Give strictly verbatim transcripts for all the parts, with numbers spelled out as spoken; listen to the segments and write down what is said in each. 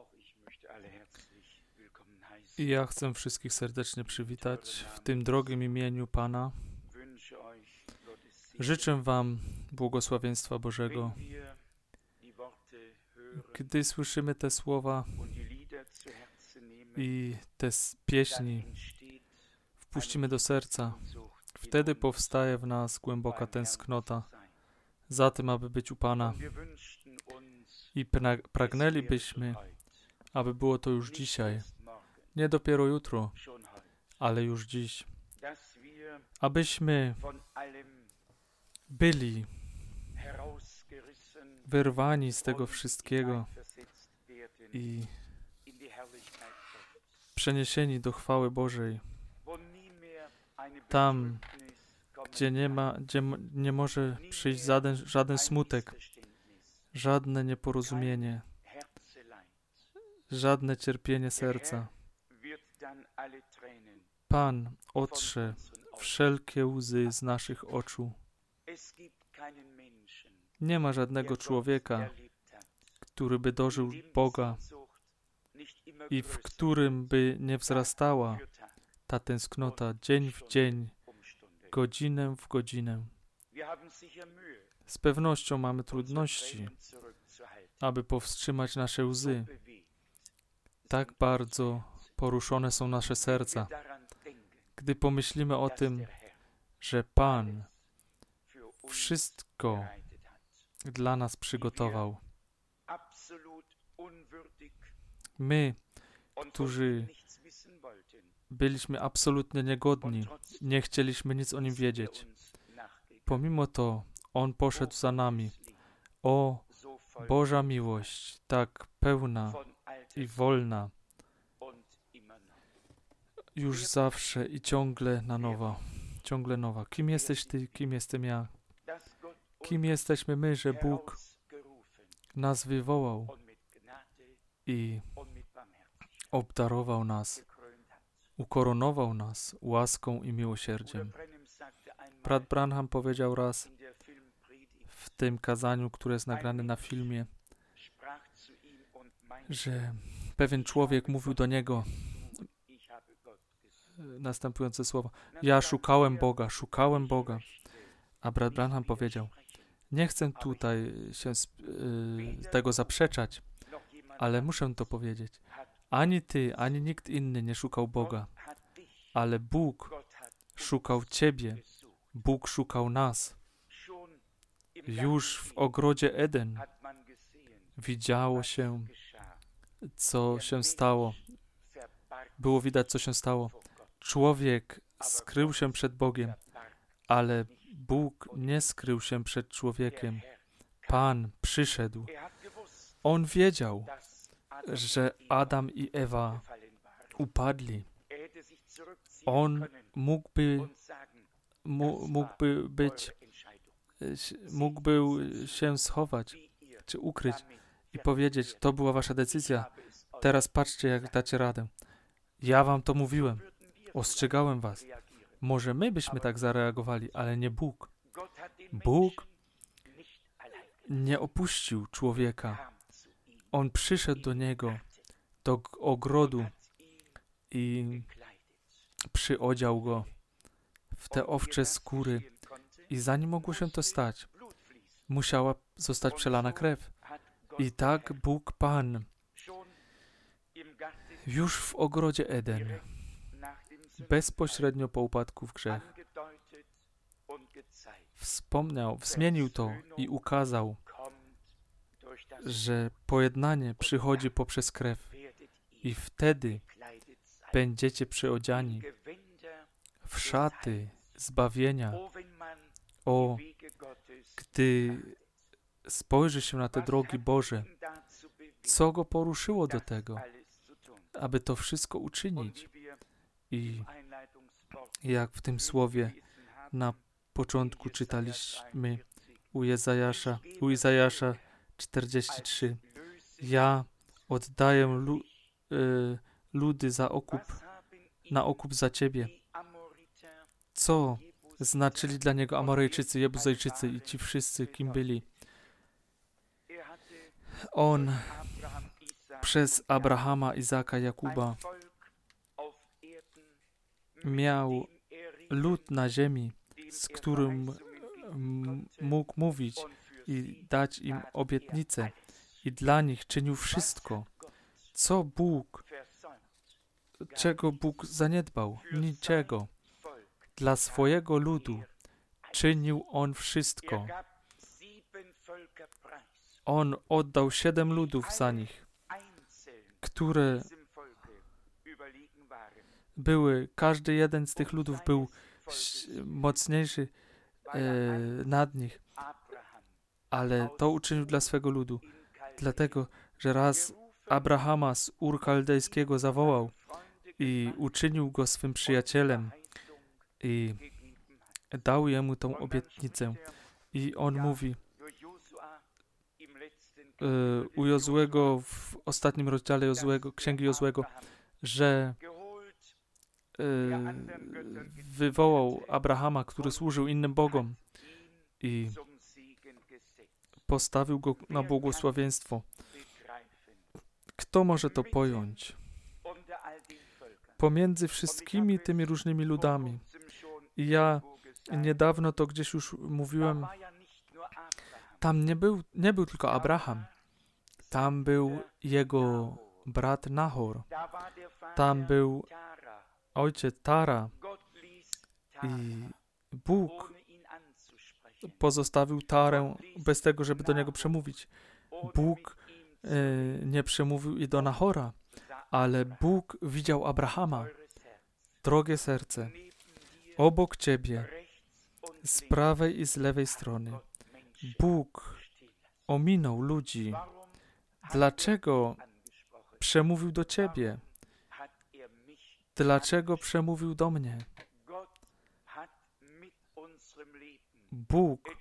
I ja chcę wszystkich serdecznie przywitać w tym drogim imieniu Pana. Życzę Wam błogosławieństwa Bożego. Gdy słyszymy te słowa i te pieśni wpuścimy do serca, wtedy powstaje w nas głęboka tęsknota za tym, aby być u Pana. I pragnęlibyśmy, aby było to już dzisiaj, nie dopiero jutro, ale już dziś. Abyśmy byli wyrwani z tego wszystkiego i przeniesieni do chwały Bożej. Tam, gdzie nie ma, gdzie nie może przyjść żaden, żaden smutek, żadne nieporozumienie, żadne cierpienie serca. Pan otrze wszelkie łzy z naszych oczu. Nie ma żadnego człowieka, który by dożył Boga i w którym by nie wzrastała ta tęsknota dzień w dzień, godzinę w godzinę. Z pewnością mamy trudności, aby powstrzymać nasze łzy. Tak bardzo poruszone są nasze serca, gdy pomyślimy o tym, że Pan wszystko dla nas przygotował. My, którzy byliśmy absolutnie niegodni, nie chcieliśmy nic o Nim wiedzieć. Pomimo to On poszedł za nami. O, Boża miłość, tak pełna i wolna, już zawsze i ciągle na nowo, ciągle nowa. Kim jesteś Ty, kim jestem ja? Kim jesteśmy my, że Bóg nas wywołał i obdarował nas, ukoronował nas łaską i miłosierdziem. Brat Branham powiedział raz w tym kazaniu, które jest nagrane na filmie, że pewien człowiek mówił do niego następujące słowa: ja szukałem Boga, szukałem Boga. A brat Branham powiedział: nie chcę tutaj się y, tego zaprzeczać, ale muszę to powiedzieć. Ani ty, ani nikt inny nie szukał Boga, ale Bóg szukał ciebie. Bóg szukał nas. Już w ogrodzie Eden widziało się, co się stało. Było widać, co się stało. Człowiek skrył się przed Bogiem, ale Bóg nie skrył się przed człowiekiem. Pan przyszedł. On wiedział, że Adam i Ewa upadli. On mógłby, mógłby być, mógłby się schować, czy ukryć i powiedzieć: to była wasza decyzja, teraz patrzcie, jak dacie radę. Ja wam to mówiłem, ostrzegałem was. Może my byśmy tak zareagowali, ale nie Bóg. Bóg nie opuścił człowieka. On przyszedł do niego, do ogrodu i przyodział go w te owcze skóry. I zanim mogło się to stać, musiała zostać przelana krew. I tak Bóg Pan już w ogrodzie Eden, bezpośrednio po upadku w grzech, wspomniał, zmienił to i ukazał, że pojednanie przychodzi poprzez krew i wtedy będziecie przyodziani w szaty zbawienia. O, gdy spojrzy się na te drogi Boże, co go poruszyło do tego, aby to wszystko uczynić. I jak w tym słowie na początku czytaliśmy u Jezajasza, u Izajasza czterdzieści trzy. Ja oddaję lu, y, ludy za okup, na okup za Ciebie. Co znaczyli dla niego Amorejczycy, Jebuzejczycy i ci wszyscy, kim byli? On przez Abrahama, Izaka, Jakuba miał lud na ziemi, z którym mógł mówić i dać im obietnicę. I dla nich czynił wszystko, co Bóg, czego Bóg zaniedbał. Niczego. Dla swojego ludu czynił On wszystko. On oddał siedem ludów za nich, które były, każdy jeden z tych ludów był mocniejszy e, nad nich, ale to uczynił dla swego ludu, dlatego, że raz Abrahama z Ur Chaldejskiego zawołał i uczynił go swym przyjacielem i dał jemu tą obietnicę. I on mówi e, u Jozłego w ostatnim rozdziale Jozłego, Księgi Jozłego, że wywołał Abrahama, który służył innym bogom i postawił go na błogosławieństwo. Kto może to pojąć? Pomiędzy wszystkimi tymi różnymi ludami. I ja niedawno to gdzieś już mówiłem, tam nie był, nie był tylko Abraham. Tam był jego brat Nahor. Tam był ojciec Tara i Bóg pozostawił Tarę bez tego, żeby do niego przemówić. Bóg e, nie przemówił i do Nahora, ale Bóg widział Abrahama. Drogie serce, obok ciebie, z prawej i z lewej strony, Bóg ominął ludzi. Dlaczego przemówił do ciebie? Dlaczego przemówił do mnie? Bóg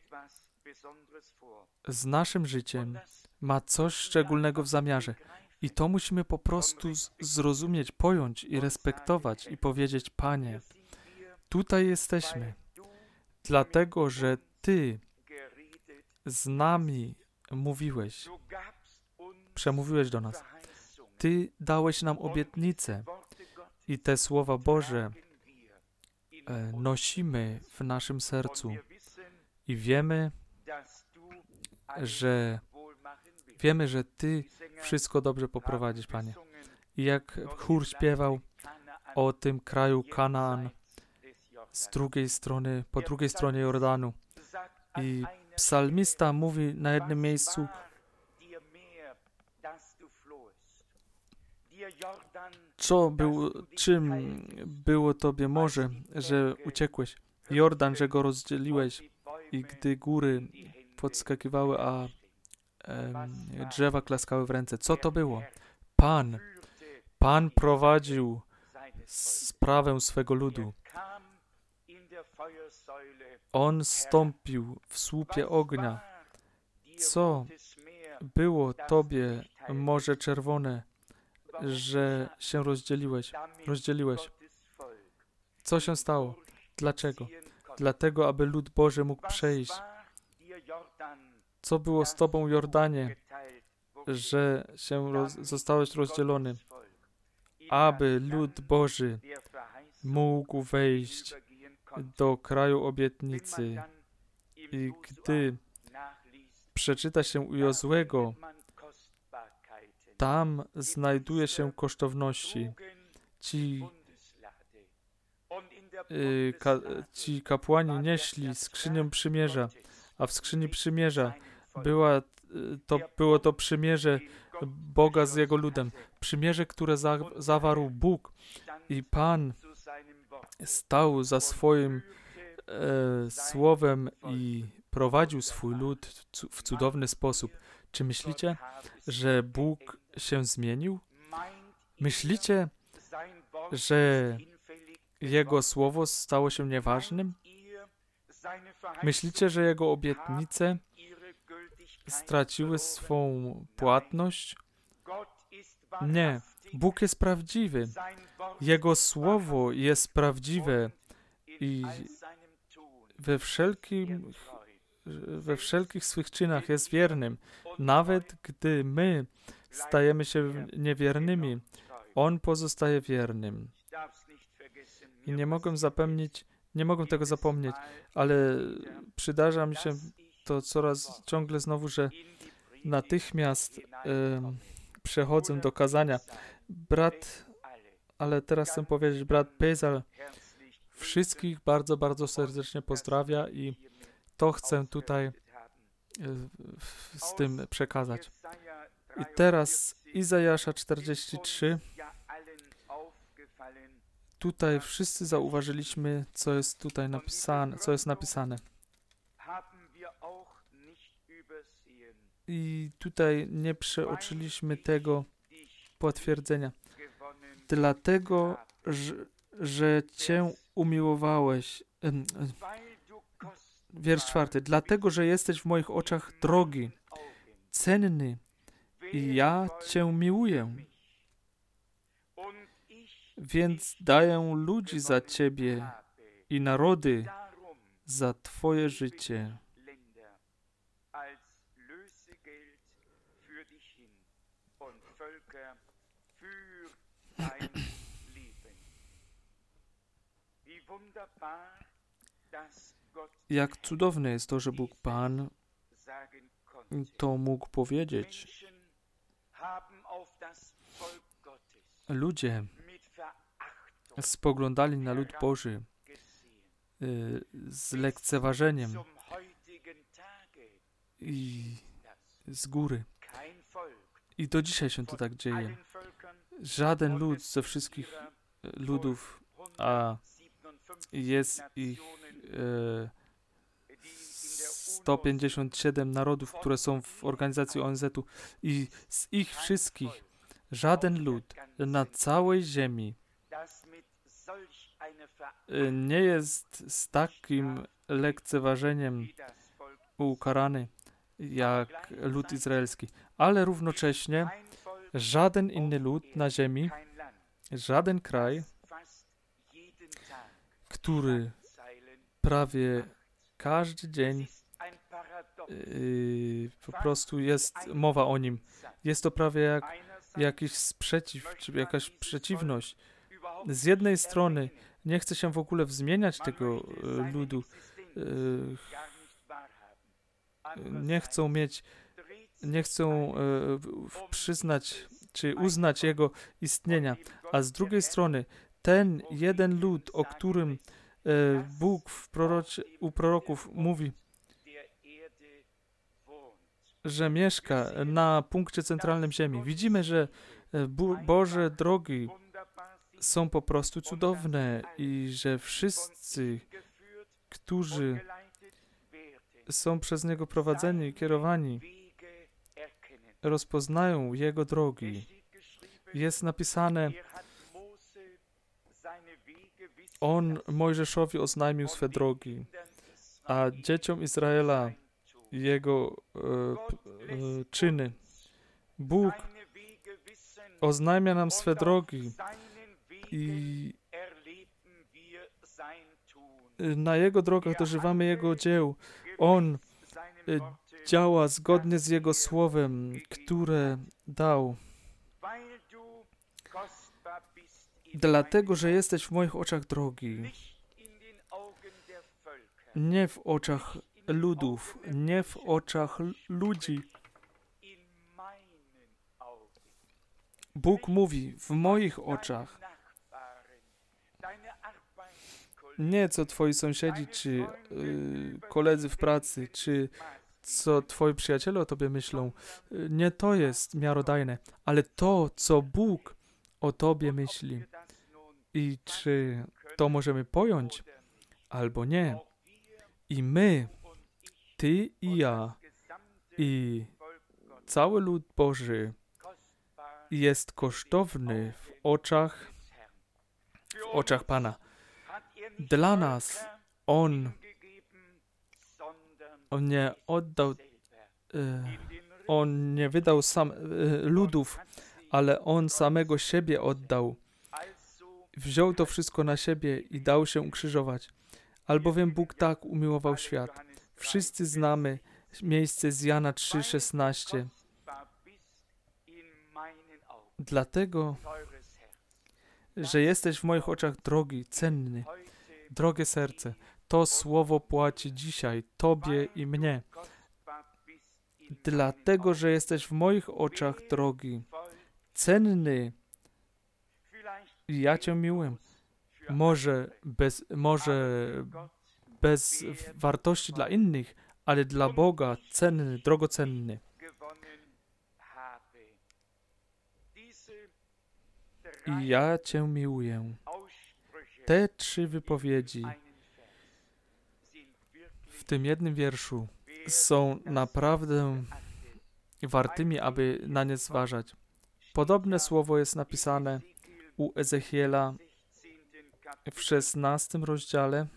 z naszym życiem ma coś szczególnego w zamiarze. I to musimy po prostu z- zrozumieć, pojąć i respektować i powiedzieć, Panie, tutaj jesteśmy, dlatego, że Ty z nami mówiłeś, przemówiłeś do nas. Ty dałeś nam obietnicę i te słowa Boże e, nosimy w naszym sercu i wiemy, że wiemy, że Ty wszystko dobrze poprowadzisz, Panie. I jak chór śpiewał o tym kraju Kanaan z drugiej strony, po drugiej stronie Jordanu. I psalmista mówi na jednym miejscu, co było, czym było Tobie morze, że uciekłeś? Jordan, że go rozdzieliłeś i gdy góry podskakiwały, a em, drzewa klaskały w ręce. Co to było? Pan. Pan prowadził sprawę swego ludu. On stąpił w słupie ognia. Co było Tobie, Morze Czerwone, że się rozdzieliłeś, rozdzieliłeś? Co się stało? Dlaczego? Dlatego, aby lud Boży mógł przejść. Co było z Tobą, Jordanie, że się roz, zostałeś rozdzielony? Aby lud Boży mógł wejść do kraju obietnicy. I gdy przeczyta się u Jozłego, tam znajduje się kosztowności. Ci, y, ka, ci kapłani nieśli skrzynię przymierza, a w skrzyni przymierza była, to, było to przymierze Boga z Jego ludem. Przymierze, które za, zawarł Bóg i Pan stał za swoim e, słowem i prowadził swój lud w cudowny sposób. Czy myślicie, że Bóg się zmienił? Myślicie, że Jego słowo stało się nieważnym? Myślicie, że Jego obietnice straciły swą płatność? Nie. Bóg jest prawdziwy. Jego słowo jest prawdziwe i we wszelkim, we wszelkich swych czynach jest wiernym. Nawet gdy my stajemy się niewiernymi, On pozostaje wiernym. I nie mogę zapomnieć, nie mogę tego zapomnieć, ale przydarza mi się to coraz ciągle znowu, że natychmiast e, przechodzę do kazania. Brat, ale teraz chcę powiedzieć, brat Pezal wszystkich bardzo, bardzo serdecznie pozdrawia i to chcę tutaj e, z tym przekazać. I teraz Izajasza czterdzieści trzy. Tutaj wszyscy zauważyliśmy, co jest tutaj napisane, co jest napisane. I tutaj nie przeoczyliśmy tego potwierdzenia. Dlatego, że, że Cię umiłowałeś. Wiersz czwarty. Dlatego, że jesteś w moich oczach drogi, cenny i ja Cię miłuję. Więc daję ludzi za Ciebie i narody za Twoje życie. Jak cudowne jest to, że Bóg Pan to mógł powiedzieć. Ludzie spoglądali na lud Boży y, z lekceważeniem i z góry. I do dzisiaj się to tak dzieje. Żaden lud ze wszystkich ludów, a jest ich e, sto pięćdziesiąt siedem narodów, które są w organizacji O N Z-u i z ich wszystkich żaden lud na całej ziemi e, nie jest z takim lekceważeniem ukarany jak lud izraelski. Ale równocześnie żaden inny lud na ziemi, żaden kraj, który prawie każdy dzień yy, po prostu jest mowa o nim. Jest to prawie jak jakiś sprzeciw, czy jakaś przeciwność. Z jednej strony nie chce się w ogóle zmieniać tego yy, ludu. Yy, nie chcą mieć, nie chcą yy, przyznać, czy uznać jego istnienia. A z drugiej strony ten jeden lud, o którym e, Bóg w prorocie, u proroków mówi, że mieszka na punkcie centralnym ziemi. Widzimy, że Bo- Boże drogi są po prostu cudowne i że wszyscy, którzy są przez Niego prowadzeni i kierowani, rozpoznają Jego drogi. Jest napisane, On Mojżeszowi oznajmił swe drogi, a dzieciom Izraela jego e, e, czyny. Bóg oznajmia nam swe drogi i na Jego drogach dożywamy Jego dzieł. On e, działa zgodnie z Jego słowem, które dał. Dlatego, że jesteś w moich oczach drogi. Nie w oczach ludów, nie w oczach ludzi. Bóg mówi, w moich oczach. Nie co twoi sąsiedzi, czy yy, koledzy w pracy, czy co twoi przyjaciele o tobie myślą. Nie to jest miarodajne, ale to, co Bóg o tobie myśli. I czy to możemy pojąć, albo nie. I my, ty i ja, i cały lud Boży jest kosztowny w oczach, w oczach Pana. Dla nas On, On nie oddał, e, On nie wydał sam e, ludów, ale On samego siebie oddał. Wziął to wszystko na siebie i dał się ukrzyżować. Albowiem Bóg tak umiłował świat. Wszyscy znamy miejsce z Jana trzy szesnaście. Dlatego, że jesteś w moich oczach drogi, cenny, drogie serce. To słowo płaci dzisiaj Tobie i mnie. Dlatego, że jesteś w moich oczach drogi, cenny i ja Cię miłuję. Może bez, może bez wartości dla innych, ale dla Boga cenny, drogocenny. I ja Cię miłuję. Te trzy wypowiedzi w tym jednym wierszu są naprawdę wartymi, aby na nie zważać. Podobne słowo jest napisane u Ezechiela w szesnastym rozdziale.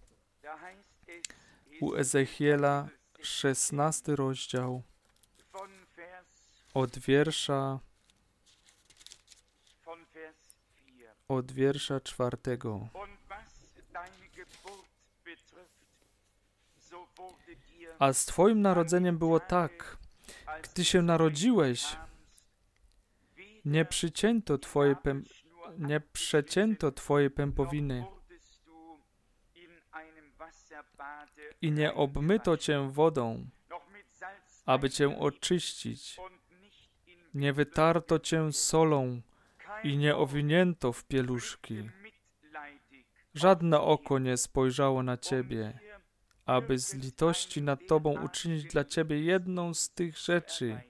U Ezechiela szesnasty rozdział od wiersza od wiersza czwartego. A z Twoim narodzeniem było tak, gdy się narodziłeś, nie przycięto Twojej pę- nie przecięto Twojej pępowiny i nie obmyto Cię wodą, aby Cię oczyścić. Nie wytarto Cię solą i nie owinięto w pieluszki. Żadne oko nie spojrzało na Ciebie, aby z litości nad Tobą uczynić dla Ciebie jedną z tych rzeczy.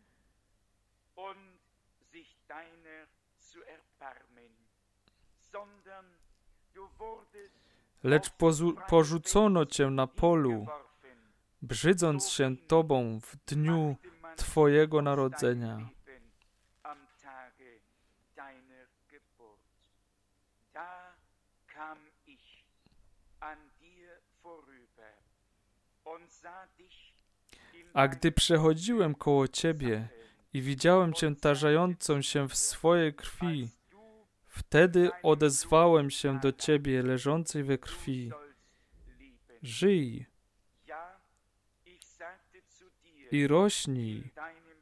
Lecz pozu- porzucono Cię na polu, brzydząc się Tobą w dniu Twojego narodzenia. A gdy przechodziłem koło Ciebie i widziałem Cię tarzającą się w swojej krwi, wtedy odezwałem się do Ciebie leżącej we krwi. Żyj i rośnij.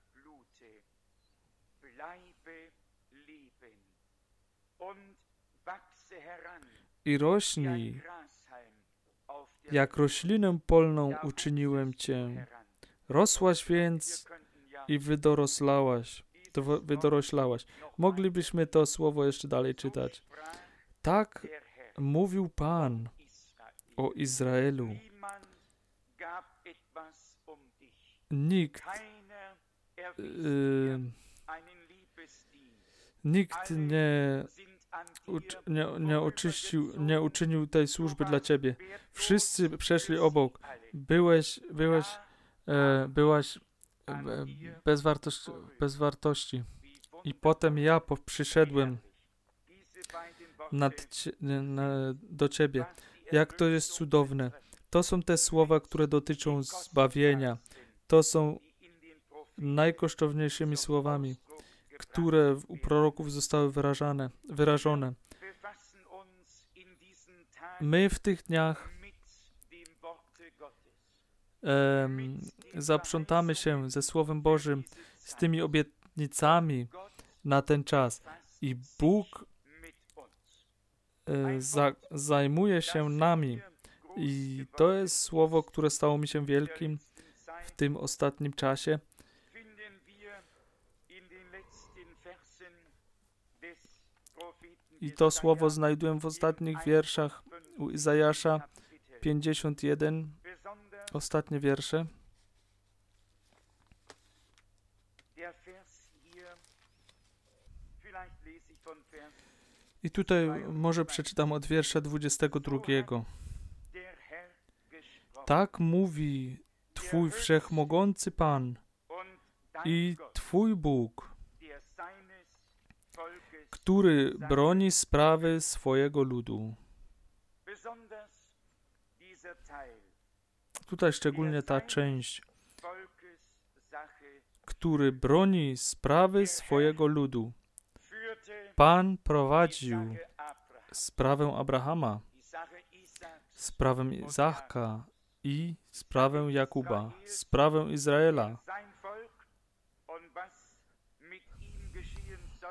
I rośnij, jak roślinę polną uczyniłem Cię. Rosłaś więc i wydoroslałaś. To wydoroślałaś. Moglibyśmy to słowo jeszcze dalej czytać. Tak mówił Pan o Izraelu. Nikt yy, nikt nie, ucz, nie, nie oczyścił, nie uczynił tej służby dla Ciebie. Wszyscy przeszli obok. Byłeś, byłeś, e, byłaś e, bez, wartości, bez wartości. I potem ja po, przyszedłem nad, na, do Ciebie. Jak to jest cudowne. To są te słowa, które dotyczą zbawienia. To są najkosztowniejszymi słowami, które u proroków zostały wyrażane, wyrażone. My w tych dniach um, zaprzątamy się ze Słowem Bożym, z tymi obietnicami na ten czas. I Bóg e, za, zajmuje się nami. I to jest słowo, które stało mi się wielkim w tym ostatnim czasie. I to słowo znajduję w ostatnich wierszach u Izajasza pięćdziesiąt jeden, ostatnie wiersze. I tutaj może przeczytam od wiersza dwudziestego drugiego. Tak mówi Twój wszechmogący Pan i Twój Bóg, który broni sprawy swojego ludu. Tutaj szczególnie ta część, który broni sprawy swojego ludu. Pan prowadził sprawę Abrahama, sprawę Izaka i sprawę Jakuba, sprawę Izraela.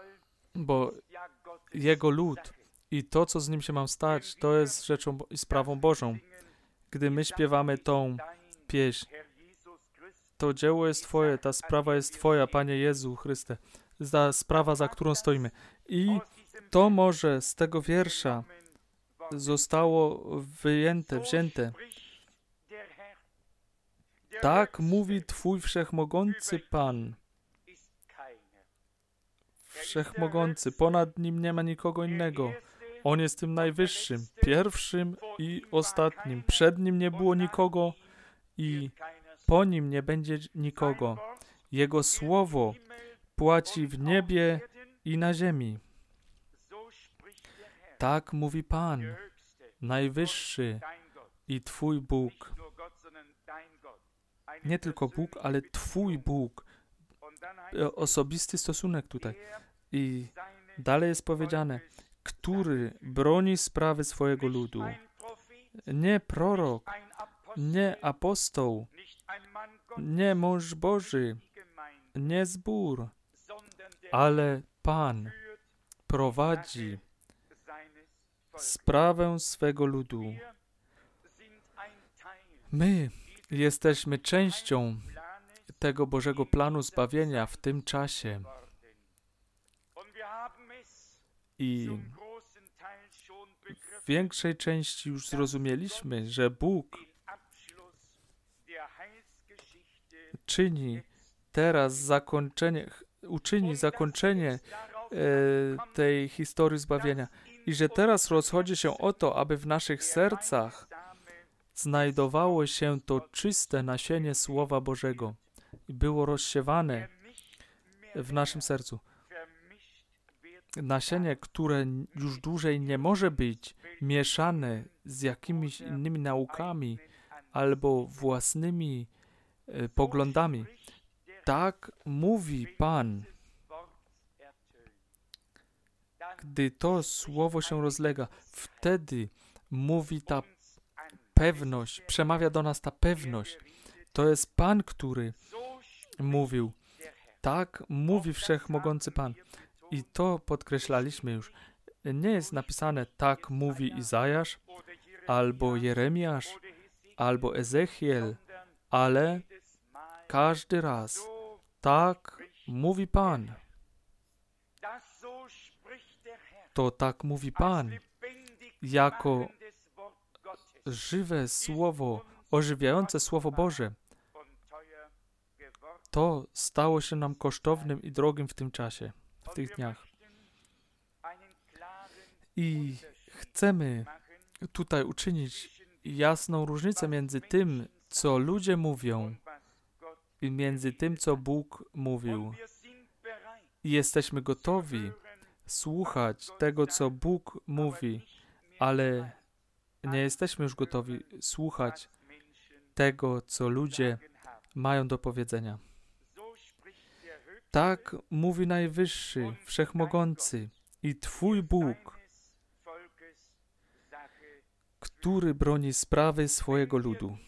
bo Jego lud i to, co z Nim się ma stać, to jest rzeczą i sprawą Bożą. Gdy my śpiewamy tą pieśń, to dzieło jest Twoje, ta sprawa jest Twoja, Panie Jezu Chryste. Ta sprawa, za którą stoimy. I to może z tego wiersza zostało wyjęte, wzięte. Tak mówi Twój wszechmogący Pan. Wszechmogący, ponad Nim nie ma nikogo innego. On jest tym najwyższym, pierwszym i ostatnim. Przed Nim nie było nikogo i po Nim nie będzie nikogo. Jego słowo płaci w niebie i na ziemi. Tak mówi Pan, najwyższy i Twój Bóg. Nie tylko Bóg, ale Twój Bóg. Osobisty stosunek tutaj. I dalej jest powiedziane, który broni sprawy swojego ludu. Nie prorok, nie apostoł, nie mąż Boży, nie zbór, ale Pan prowadzi sprawę swego ludu. My jesteśmy częścią tego Bożego planu zbawienia w tym czasie. I w większej części już zrozumieliśmy, że Bóg czyni teraz zakończenie, uczyni zakończenie e, tej historii zbawienia i że teraz rozchodzi się o to, aby w naszych sercach znajdowało się to czyste nasienie Słowa Bożego i było rozsiewane w naszym sercu. Nasienie, które już dłużej nie może być mieszane z jakimiś innymi naukami albo własnymi e, poglądami. Tak mówi Pan. Gdy to słowo się rozlega, wtedy mówi ta pewność, przemawia do nas ta pewność. To jest Pan, który mówił. Tak mówi Wszechmogący Pan. I to podkreślaliśmy już. Nie jest napisane tak mówi Izajasz, albo Jeremiasz, albo Ezechiel, ale każdy raz tak mówi Pan. To tak mówi Pan, jako żywe Słowo, ożywiające Słowo Boże. To stało się nam kosztownym i drogim w tym czasie, w tych dniach. I chcemy tutaj uczynić jasną różnicę między tym, co ludzie mówią i między tym, co Bóg mówił. I jesteśmy gotowi słuchać tego, co Bóg mówi, ale nie jesteśmy już gotowi słuchać tego, co ludzie mają do powiedzenia. Tak mówi Najwyższy, Wszechmogący i Twój Bóg, który broni sprawy swojego ludu.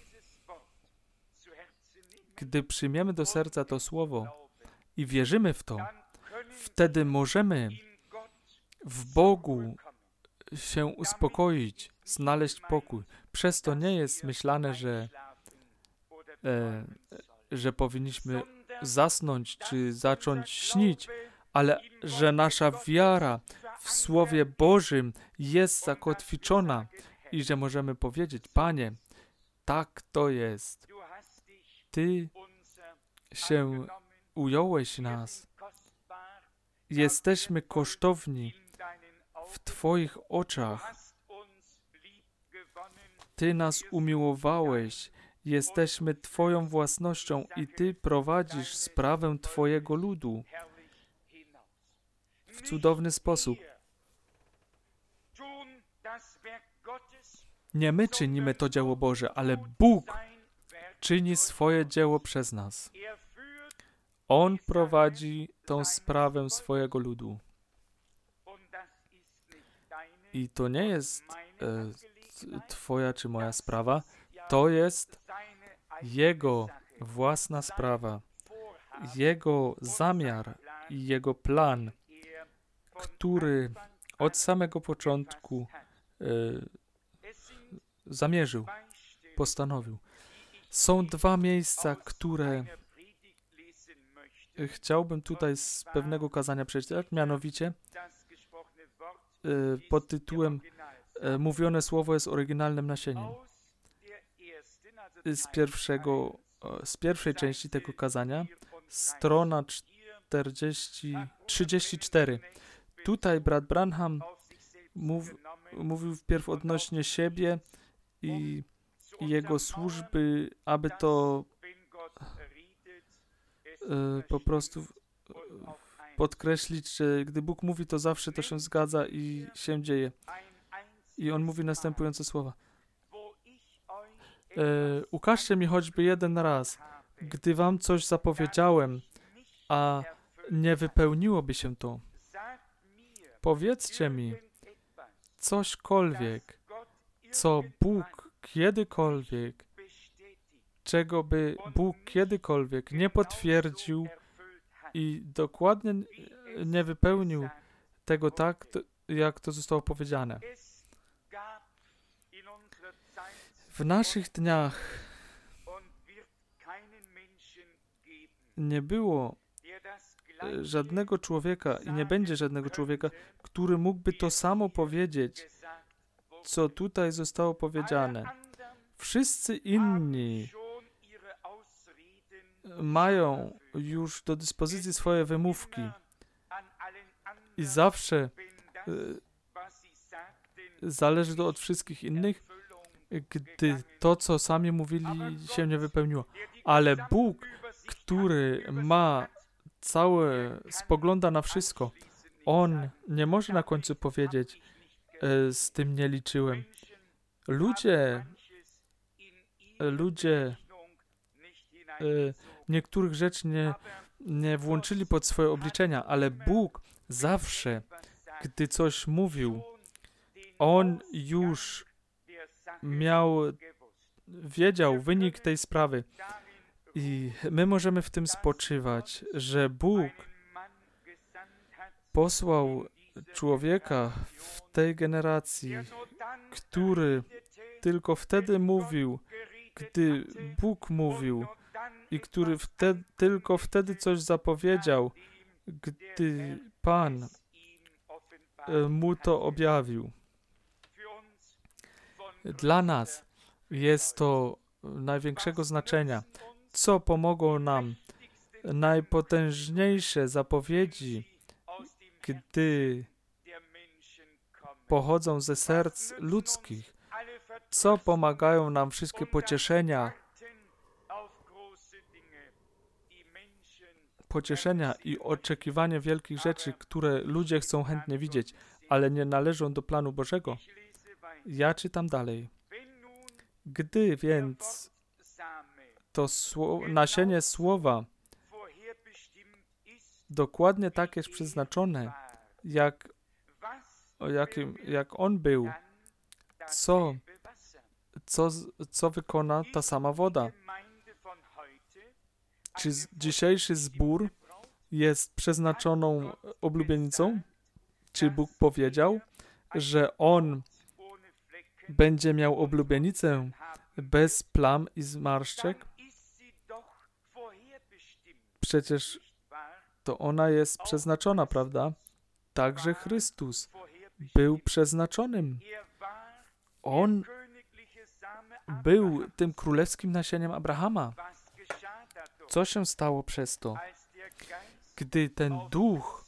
Gdy przyjmiemy do serca to słowo i wierzymy w to, wtedy możemy w Bogu się uspokoić, znaleźć pokój. Przez to nie jest myślane, że, e, że powinniśmy zasnąć czy zacząć śnić, ale że nasza wiara w Słowie Bożym jest zakotwiczona i że możemy powiedzieć, Panie, tak to jest. Ty się ująłeś nas. Jesteśmy kosztowni w Twoich oczach. Ty nas umiłowałeś. Jesteśmy Twoją własnością i Ty prowadzisz sprawę Twojego ludu w cudowny sposób. Nie my czynimy to dzieło Boże, ale Bóg czyni swoje dzieło przez nas. On prowadzi tą sprawę swojego ludu. I to nie jest e, Twoja czy moja sprawa, to jest Jego własna sprawa, Jego zamiar i Jego plan, który od samego początku e, zamierzył, postanowił. Są dwa miejsca, które chciałbym tutaj z pewnego kazania przeczytać, mianowicie e, pod tytułem e, Mówione słowo jest oryginalnym nasieniem. Z pierwszego, z pierwszej części tego kazania, strona czterdzieści, trzydzieści cztery. Tutaj brat Branham mów, mówił wpierw odnośnie siebie i, i jego służby, aby to e, po prostu podkreślić, że gdy Bóg mówi, to zawsze to się zgadza i się dzieje. I on mówi następujące słowa. E, ukażcie mi choćby jeden raz, gdy wam coś zapowiedziałem, a nie wypełniłoby się to. Powiedzcie mi cośkolwiek, co Bóg kiedykolwiek, czego by Bóg kiedykolwiek nie potwierdził i dokładnie nie wypełnił tego tak, jak to zostało powiedziane. W naszych dniach nie było żadnego człowieka i nie będzie żadnego człowieka, który mógłby to samo powiedzieć, co tutaj zostało powiedziane. Wszyscy inni mają już do dyspozycji swoje wymówki i zawsze y, zależy to od wszystkich innych, gdy to, co sami mówili, się nie wypełniło. Ale Bóg, który ma całe, spogląda na wszystko, On nie może na końcu powiedzieć, e, z tym nie liczyłem. Ludzie, ludzie e, niektórych rzeczy nie, nie włączyli pod swoje obliczenia, ale Bóg zawsze, gdy coś mówił, On już miał, wiedział wynik tej sprawy. I my możemy w tym spoczywać, że Bóg posłał człowieka w tej generacji, który tylko wtedy mówił, gdy Bóg mówił i który wtedy, tylko wtedy coś zapowiedział, gdy Pan mu to objawił. Dla nas jest to największego znaczenia. Co pomogą nam najpotężniejsze zapowiedzi, gdy pochodzą ze serc ludzkich? Co pomagają nam wszystkie pocieszenia, pocieszenia i oczekiwanie wielkich rzeczy, które ludzie chcą chętnie widzieć, ale nie należą do planu Bożego? Ja czytam dalej. Gdy więc to sło- nasienie słowa dokładnie tak jest przeznaczone, jak, jakim, jak on był, co, co, co wykona ta sama woda. Czy z, dzisiejszy zbór jest przeznaczoną oblubienicą? Czy Bóg powiedział, że on będzie miał oblubienicę bez plam i zmarszczek? Przecież to ona jest przeznaczona, prawda? Także Chrystus był przeznaczonym. On był tym królewskim nasieniem Abrahama. Co się stało przez to? Gdy ten duch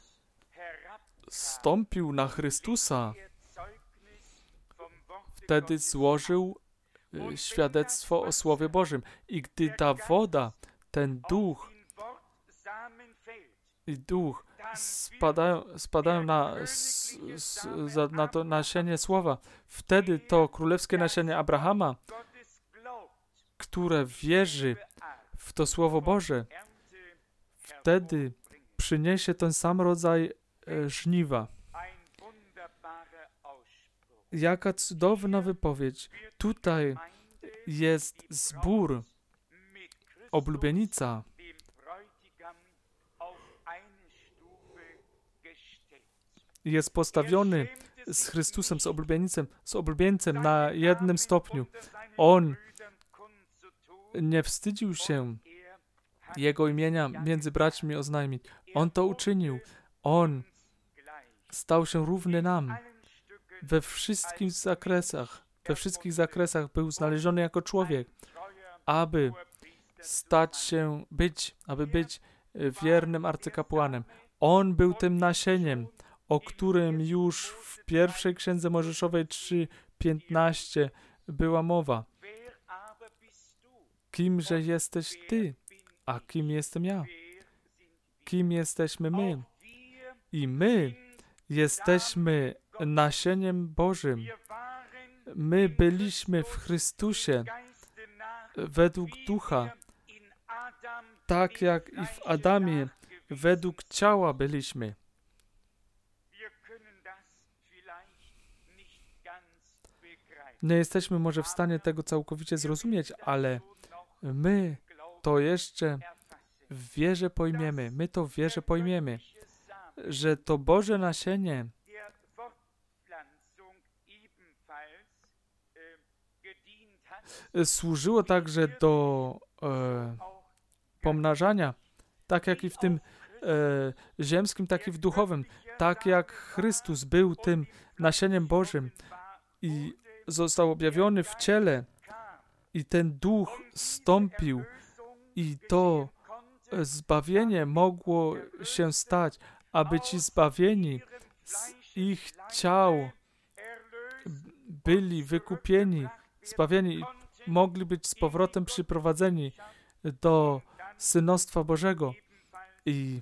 zstąpił na Chrystusa, wtedy złożył świadectwo o Słowie Bożym. I gdy ta woda, ten duch i duch spadają, spadają na, s, s, za, na to nasienie Słowa, wtedy to królewskie nasienie Abrahama, które wierzy w to Słowo Boże, wtedy przyniesie ten sam rodzaj e, żniwa. Jaka cudowna wypowiedź. Tutaj jest zbór, oblubienica. jest postawiony z Chrystusem, z oblubieńcem, z oblubieńcem na jednym stopniu. On nie wstydził się Jego imienia między braćmi oznajmić. On to uczynił. On stał się równy nam we wszystkich zakresach. We wszystkich zakresach był znaleziony jako człowiek, aby stać się, być, aby być wiernym arcykapłanem. On był tym nasieniem, o którym już w pierwszej księdze Mojżeszowej trzy piętnaście była mowa. Kimże jesteś Ty, a kim jestem ja? Kim jesteśmy my? I my jesteśmy nasieniem Bożym. My byliśmy w Chrystusie według Ducha, tak jak i w Adamie według ciała byliśmy. Nie jesteśmy może w stanie tego całkowicie zrozumieć, ale my to jeszcze w wierze pojmiemy. My to w wierze pojmiemy, że to Boże nasienie służyło także do e, pomnażania, tak jak i w tym e, ziemskim, tak i w duchowym. Tak jak Chrystus był tym nasieniem Bożym i został objawiony w ciele i ten duch stąpił i to zbawienie mogło się stać, aby ci zbawieni z ich ciał byli wykupieni, zbawieni i mogli być z powrotem przyprowadzeni do synostwa Bożego i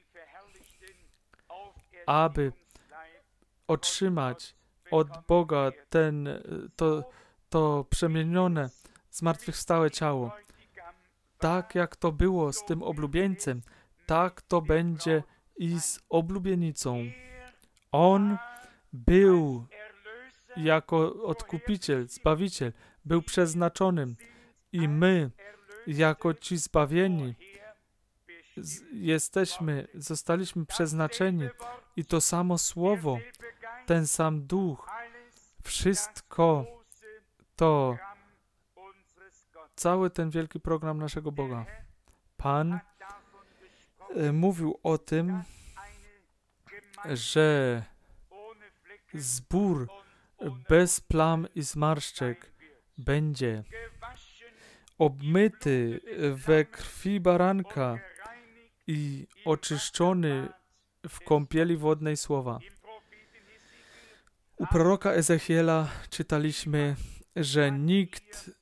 aby otrzymać od Boga ten, to, to przemienione, zmartwychwstałe ciało. Tak jak to było z tym oblubieńcem, tak to będzie i z oblubienicą. On był jako odkupiciel, zbawiciel, był przeznaczonym i my, jako ci zbawieni, z, jesteśmy, zostaliśmy przeznaczeni i to samo Słowo, ten sam Duch, wszystko to, cały ten wielki program naszego Boga. Pan e, mówił o tym, że zbór bez plam i zmarszczek będzie obmyty we krwi baranka i oczyszczony w kąpieli wodnej słowa. U proroka Ezechiela czytaliśmy, że nikt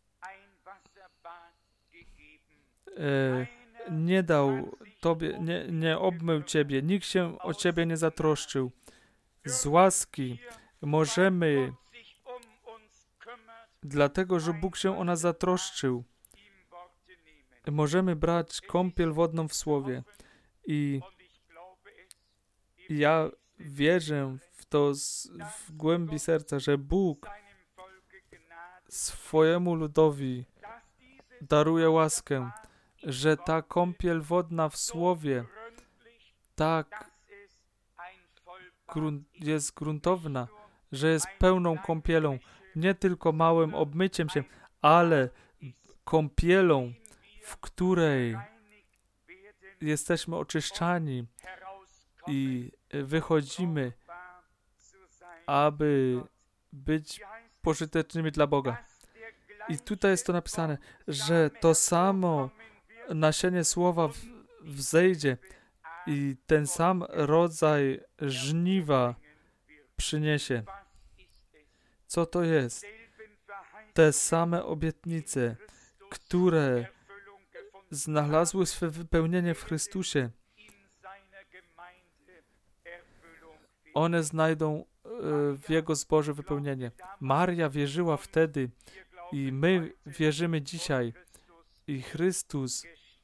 e, nie dał Tobie, nie, nie obmył Ciebie, nikt się o Ciebie nie zatroszczył. Z łaski możemy, dlatego że Bóg się o nas zatroszczył, możemy brać kąpiel wodną w Słowie. I ja wierzę w to z, w głębi serca, że Bóg swojemu ludowi daruje łaskę, że ta kąpiel wodna w Słowie tak grunt, jest gruntowna, że jest pełną kąpielą, nie tylko małym obmyciem się, ale kąpielą, w której jesteśmy oczyszczani i wychodzimy, aby być pożytecznymi dla Boga. I tutaj jest to napisane, że to samo nasienie słowa w, wzejdzie i ten sam rodzaj żniwa przyniesie. Co to jest? Te same obietnice, które znalazły swe wypełnienie w Chrystusie. One znajdą w Jego zborze wypełnienie. Maria wierzyła wtedy i my wierzymy dzisiaj. I Chrystus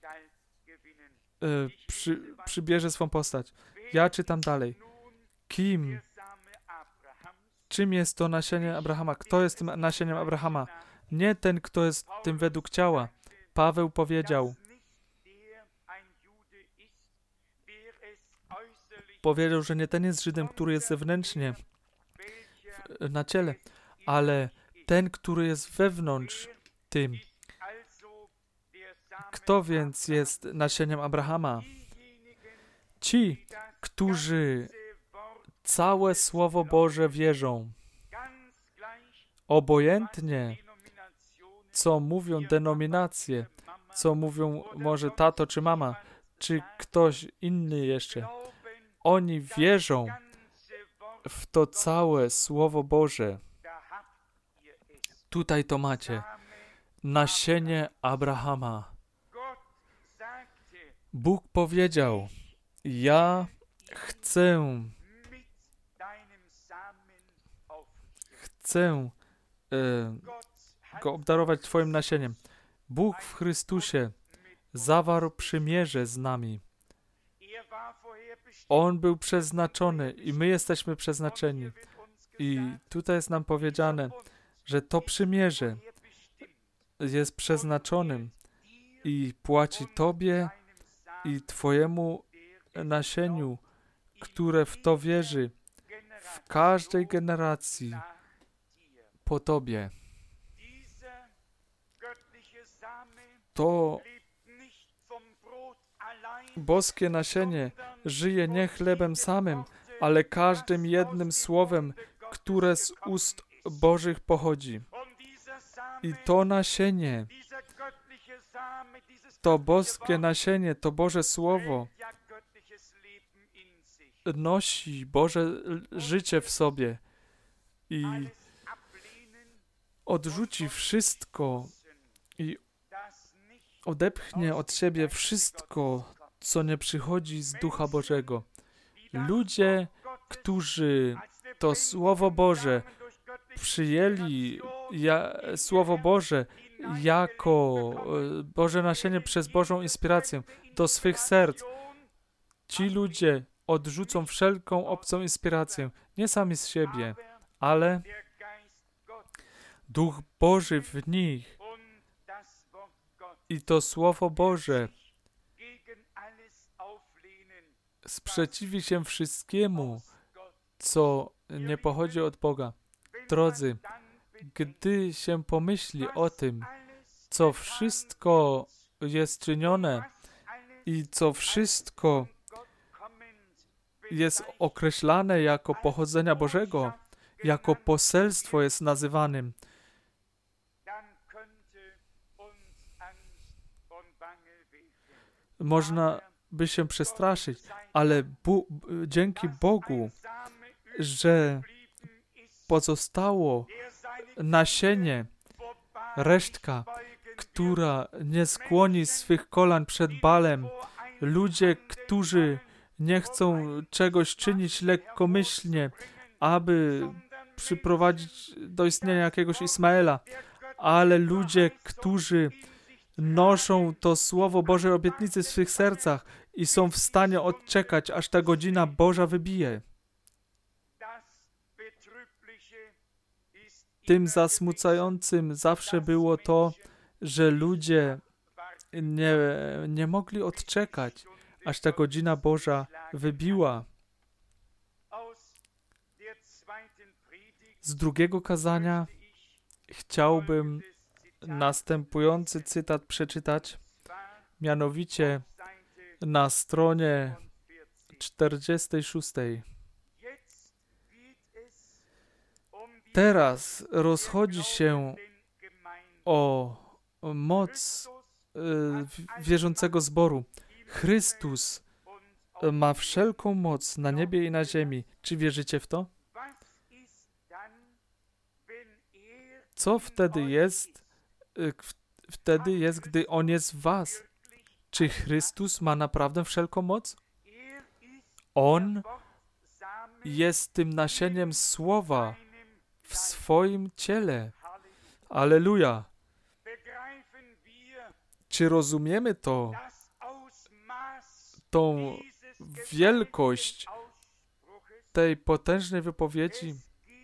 e, przy, przybierze swą postać. Ja czytam dalej. Kim? Czym jest to nasienie Abrahama? Kto jest tym nasieniem Abrahama? Nie ten, kto jest tym według ciała. Paweł powiedział, powiedział, że nie ten jest Żydem, który jest zewnętrznie na ciele, ale ten, który jest wewnątrz tym. Kto więc jest nasieniem Abrahama? Ci, którzy całe Słowo Boże wierzą. Obojętnie, co mówią denominacje, co mówią może tato czy mama, czy ktoś inny jeszcze. Oni wierzą w to całe Słowo Boże. Tutaj to macie. Nasienie Abrahama. Bóg powiedział, ja chcę, chcę e, go obdarować Twoim nasieniem. Bóg w Chrystusie zawarł przymierze z nami. On był przeznaczony i my jesteśmy przeznaczeni. I tutaj jest nam powiedziane, że to przymierze jest przeznaczonym i płaci Tobie i Twojemu nasieniu, które w to wierzy, w każdej generacji po Tobie. To boskie nasienie żyje nie chlebem samym, ale każdym jednym słowem, które z ust Bożych pochodzi. I to nasienie, to boskie nasienie, to Boże Słowo nosi Boże życie w sobie i odrzuci wszystko i odepchnie od siebie wszystko, co nie przychodzi z Ducha Bożego. Ludzie, którzy to Słowo Boże przyjęli, ja, Słowo Boże jako Boże nasienie przez Bożą inspirację do swych serc, ci ludzie odrzucą wszelką obcą inspirację, nie sami z siebie, ale Duch Boży w nich i to Słowo Boże sprzeciwi się wszystkiemu, co nie pochodzi od Boga. Drodzy, gdy się pomyśli o tym, co wszystko jest czynione i co wszystko jest określane jako pochodzenia Bożego, jako poselstwo jest nazywanym, można by się przestraszyć, ale Bu- dzięki Bogu, że pozostało nasienie, resztka, która nie skłoni swych kolan przed Balem, ludzie, którzy nie chcą czegoś czynić lekkomyślnie, aby przyprowadzić do istnienia jakiegoś Ismaela, ale ludzie, którzy noszą to Słowo Bożej obietnicy w swych sercach i są w stanie odczekać, aż ta godzina Boża wybije. Tym zasmucającym zawsze było to, że ludzie nie, nie mogli odczekać, aż ta godzina Boża wybiła. Z drugiego kazania chciałbym następujący cytat przeczytać, mianowicie na stronie czterdziestej szóstej. Teraz rozchodzi się o moc y, wierzącego zboru. Chrystus ma wszelką moc na niebie i na ziemi. Czy wierzycie w to? Co wtedy jest, y, wtedy jest, gdy On jest w was? Czy Chrystus ma naprawdę wszelką moc? On jest tym nasieniem Słowa w swoim ciele. Alleluja! Czy rozumiemy to? Tą wielkość tej potężnej wypowiedzi,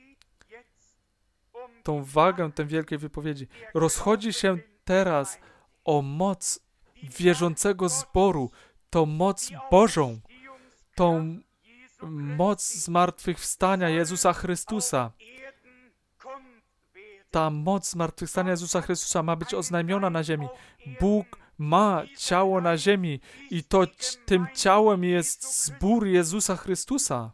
tą wagę tej wielkiej wypowiedzi. Rozchodzi się teraz o moc wierzącego zboru, tą moc Bożą, tą moc zmartwychwstania Jezusa Chrystusa. Ta moc zmartwychwstania Jezusa Chrystusa ma być oznajmiona na ziemi. Bóg ma ciało na ziemi i to tym ciałem jest zbór Jezusa Chrystusa.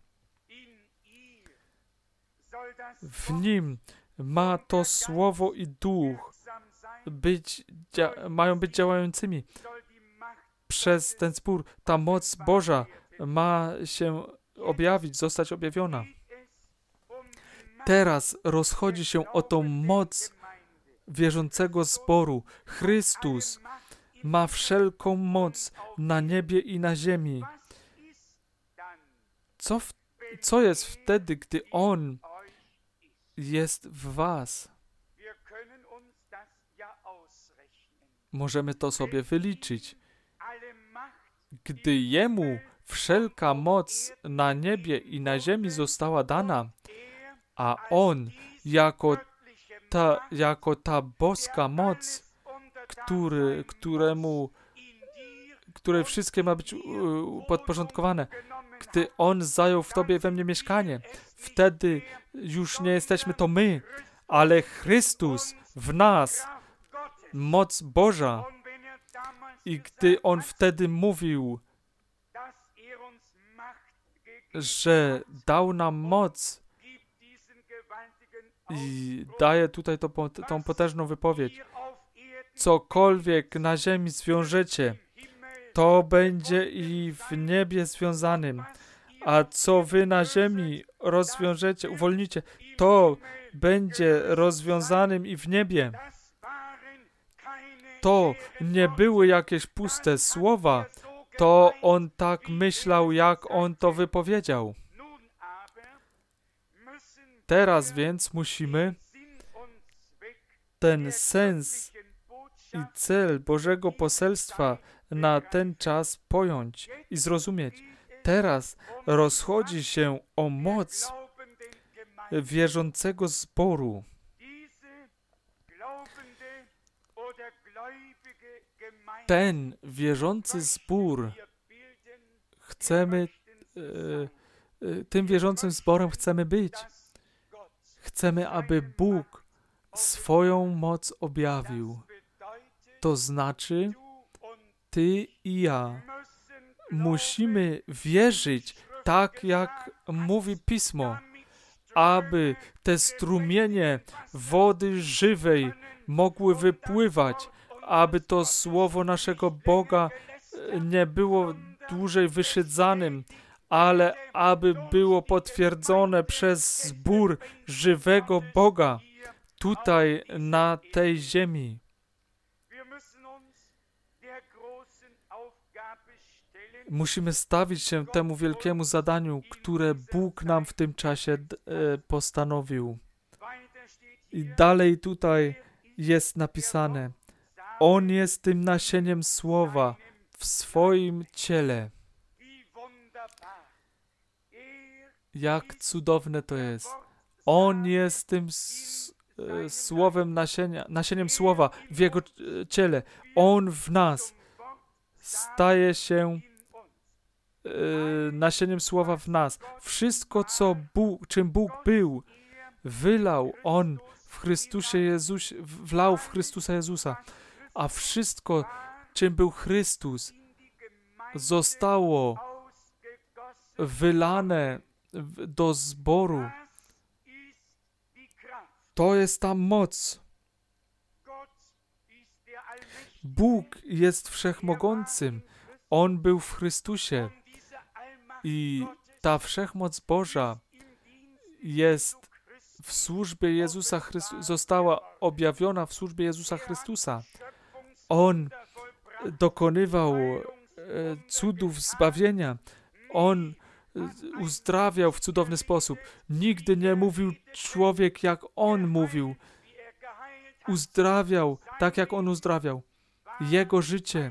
W nim ma to Słowo i Duch być, dzia- mają być działającymi. Przez ten zbór ta moc Boża ma się objawić, zostać objawiona. Teraz rozchodzi się o tą moc wierzącego zboru. Chrystus ma wszelką moc na niebie i na ziemi. Co, w, co jest wtedy, gdy On jest w was? Możemy to sobie wyliczyć. Gdy Jemu wszelka moc na niebie i na ziemi została dana, a On jako ta, jako ta boska moc, który, któremu, której wszystkie ma być podporządkowane, gdy On zajął w tobie i we mnie mieszkanie, wtedy już nie jesteśmy to my, ale Chrystus w nas, moc Boża. I gdy On wtedy mówił, że dał nam moc i daje tutaj to, tą potężną wypowiedź, cokolwiek na ziemi zwiążecie, to będzie i w niebie związanym, a co wy na ziemi rozwiążecie, uwolnicie, to będzie rozwiązanym i w niebie. To nie były jakieś puste słowa, to On tak myślał, jak On to wypowiedział. Teraz więc musimy ten sens i cel Bożego poselstwa na ten czas pojąć i zrozumieć. Teraz rozchodzi się o moc wierzącego zboru. Ten wierzący zbór chcemy, e, e, tym wierzącym zborem chcemy być. Chcemy, aby Bóg swoją moc objawił. To znaczy, ty i ja musimy wierzyć tak, jak mówi Pismo, aby te strumienie wody żywej mogły wypływać, aby to słowo naszego Boga nie było dłużej wyszydzanym, ale aby było potwierdzone przez zbór żywego Boga tutaj na tej ziemi. Musimy stawić się temu wielkiemu zadaniu, które Bóg nam w tym czasie e, postanowił. I dalej tutaj jest napisane: On jest tym nasieniem słowa w swoim ciele. Jak cudowne to jest. On jest tym s- e, słowem nasienia, nasieniem słowa w Jego e, ciele. On w nas staje się e, nasieniem słowa w nas. Wszystko, co Bóg, czym Bóg był, wylał On w Chrystusie Jezusie, wlał w Chrystusa Jezusa. A wszystko, czym był Chrystus, zostało wylane do zboru. To jest ta moc. Bóg jest wszechmogącym. On był w Chrystusie. I ta wszechmoc Boża jest w służbie Jezusa Chrystusa, została objawiona w służbie Jezusa Chrystusa. On dokonywał e, cudów zbawienia. On e, uzdrawiał w cudowny sposób. Nigdy nie mówił człowiek, jak On mówił. Uzdrawiał tak, jak On uzdrawiał. Jego życie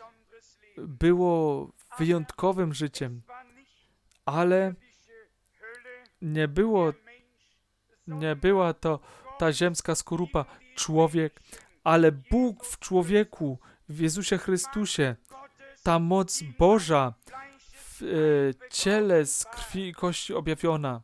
było wyjątkowym życiem, ale nie było, nie była to ta ziemska skorupa, człowiek, ale Bóg w człowieku, w Jezusie Chrystusie, ta moc Boża w e, ciele z krwi i kości objawiona.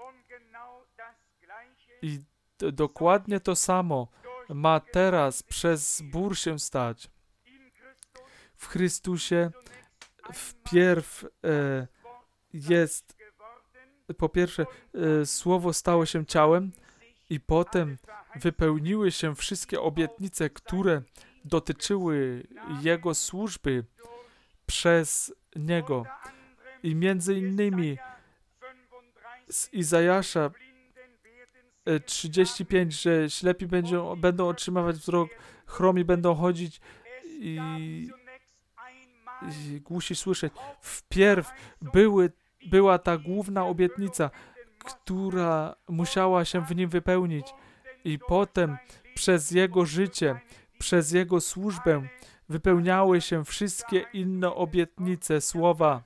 I d- dokładnie to samo ma teraz przez zbór się stać. W Chrystusie wpierw e, jest, po pierwsze, e, Słowo stało się ciałem i potem wypełniły się wszystkie obietnice, które dotyczyły Jego służby przez Niego. I między innymi z Izajasza trzydzieści pięć, że ślepi będą, będą otrzymywać wzrok, chromi będą chodzić i, i głusi słyszeć. Wpierw były, była ta główna obietnica, która musiała się w nim wypełnić i potem przez Jego życie, przez Jego służbę wypełniały się wszystkie inne obietnice, słowa.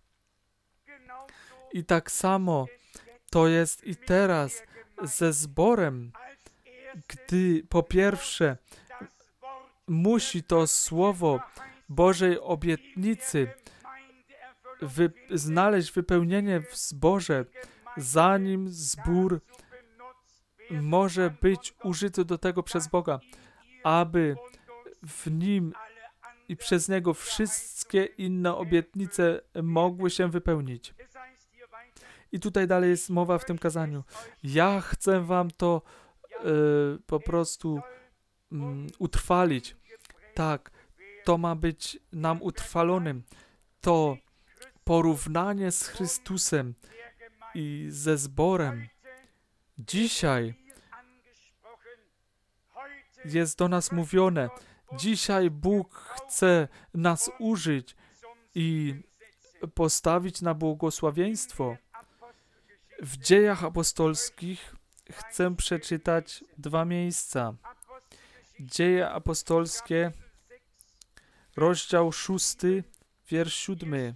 I tak samo to jest i teraz ze zborem, gdy po pierwsze musi to słowo Bożej obietnicy wy, znaleźć wypełnienie w zborze, zanim zbór może być użyty do tego przez Boga, aby w nim i przez niego wszystkie inne obietnice mogły się wypełnić. I tutaj dalej jest mowa w tym kazaniu. Ja chcę wam to y, po prostu y, utrwalić. Tak, to ma być nam utrwalonym. To porównanie z Chrystusem i ze zborem dzisiaj jest do nas mówione. Dzisiaj Bóg chce nas użyć i postawić na błogosławieństwo. W Dziejach Apostolskich chcę przeczytać dwa miejsca. Dzieje Apostolskie, rozdział szósty, wiersz siódmy.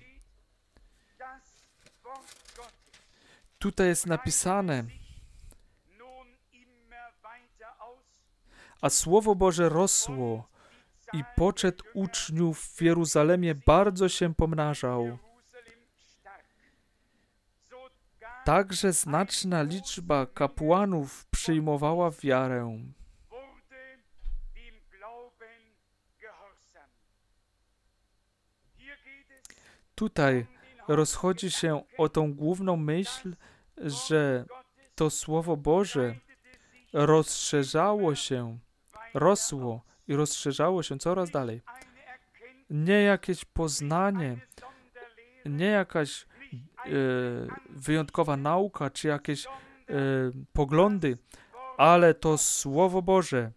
Tutaj jest napisane: a Słowo Boże rosło i poczet uczniów w Jeruzalemie bardzo się pomnażał. Także znaczna liczba kapłanów przyjmowała wiarę. Tutaj rozchodzi się o tą główną myśl, że to Słowo Boże rozszerzało się, rosło i rozszerzało się coraz dalej. Nie jakieś poznanie, nie jakaś e, wyjątkowa nauka, czy jakieś e, poglądy, ale to Słowo Boże.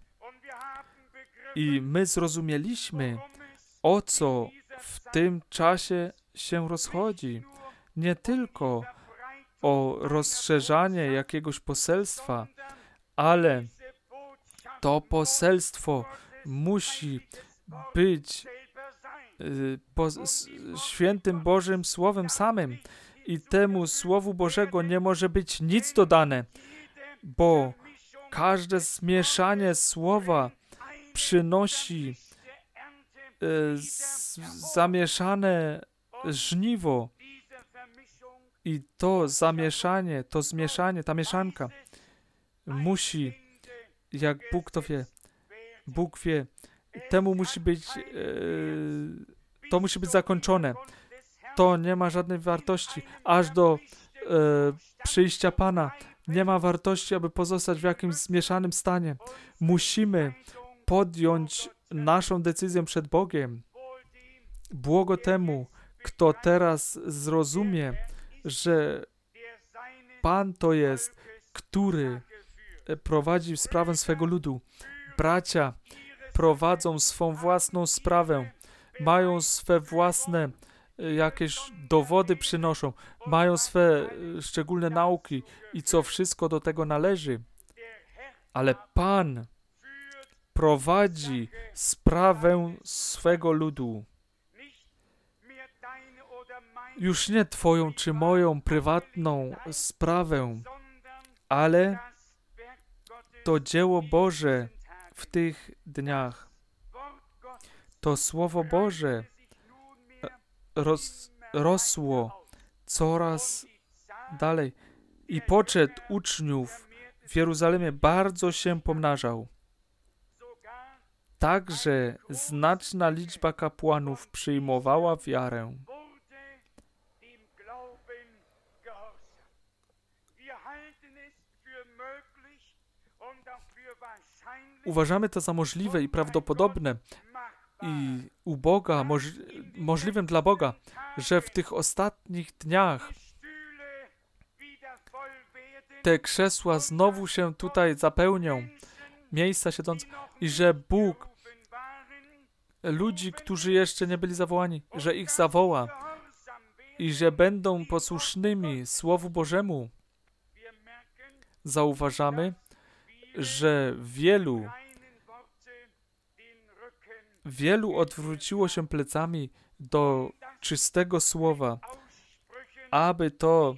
I my zrozumieliśmy, o co w tym czasie się rozchodzi. Nie tylko o rozszerzanie jakiegoś poselstwa, ale to poselstwo musi być y, po, s, świętym Bożym Słowem samym i temu Słowu Bożego nie może być nic dodane, bo każde zmieszanie Słowa przynosi y, z, zamieszane żniwo i to zamieszanie, to zmieszanie, ta mieszanka musi, jak Bóg to wie, Bóg wie, temu musi być, e, to musi być zakończone. To nie ma żadnej wartości, aż do e, przyjścia Pana. Nie ma wartości, aby pozostać w jakimś zmieszanym stanie. Musimy podjąć naszą decyzję przed Bogiem. Błogo temu, kto teraz zrozumie, że Pan to jest, który prowadzi sprawę swego ludu. Bracia prowadzą swą własną sprawę, mają swe własne jakieś dowody przynoszą, mają swe szczególne nauki i co wszystko do tego należy. Ale Pan prowadzi sprawę swego ludu. Już nie twoją czy moją prywatną sprawę, ale to dzieło Boże w tych dniach. To Słowo Boże roz, rosło coraz dalej i poczet uczniów w Jeruzalemie bardzo się pomnażał. Także znaczna liczba kapłanów przyjmowała wiarę. Uważamy to za możliwe i prawdopodobne i u Boga, moż, możliwym dla Boga, że w tych ostatnich dniach te krzesła znowu się tutaj zapełnią, miejsca siedzące, i że Bóg ludzi, którzy jeszcze nie byli zawołani, że ich zawoła i że będą posłusznymi Słowu Bożemu. Zauważamy, że wielu wielu odwróciło się plecami do czystego słowa, aby to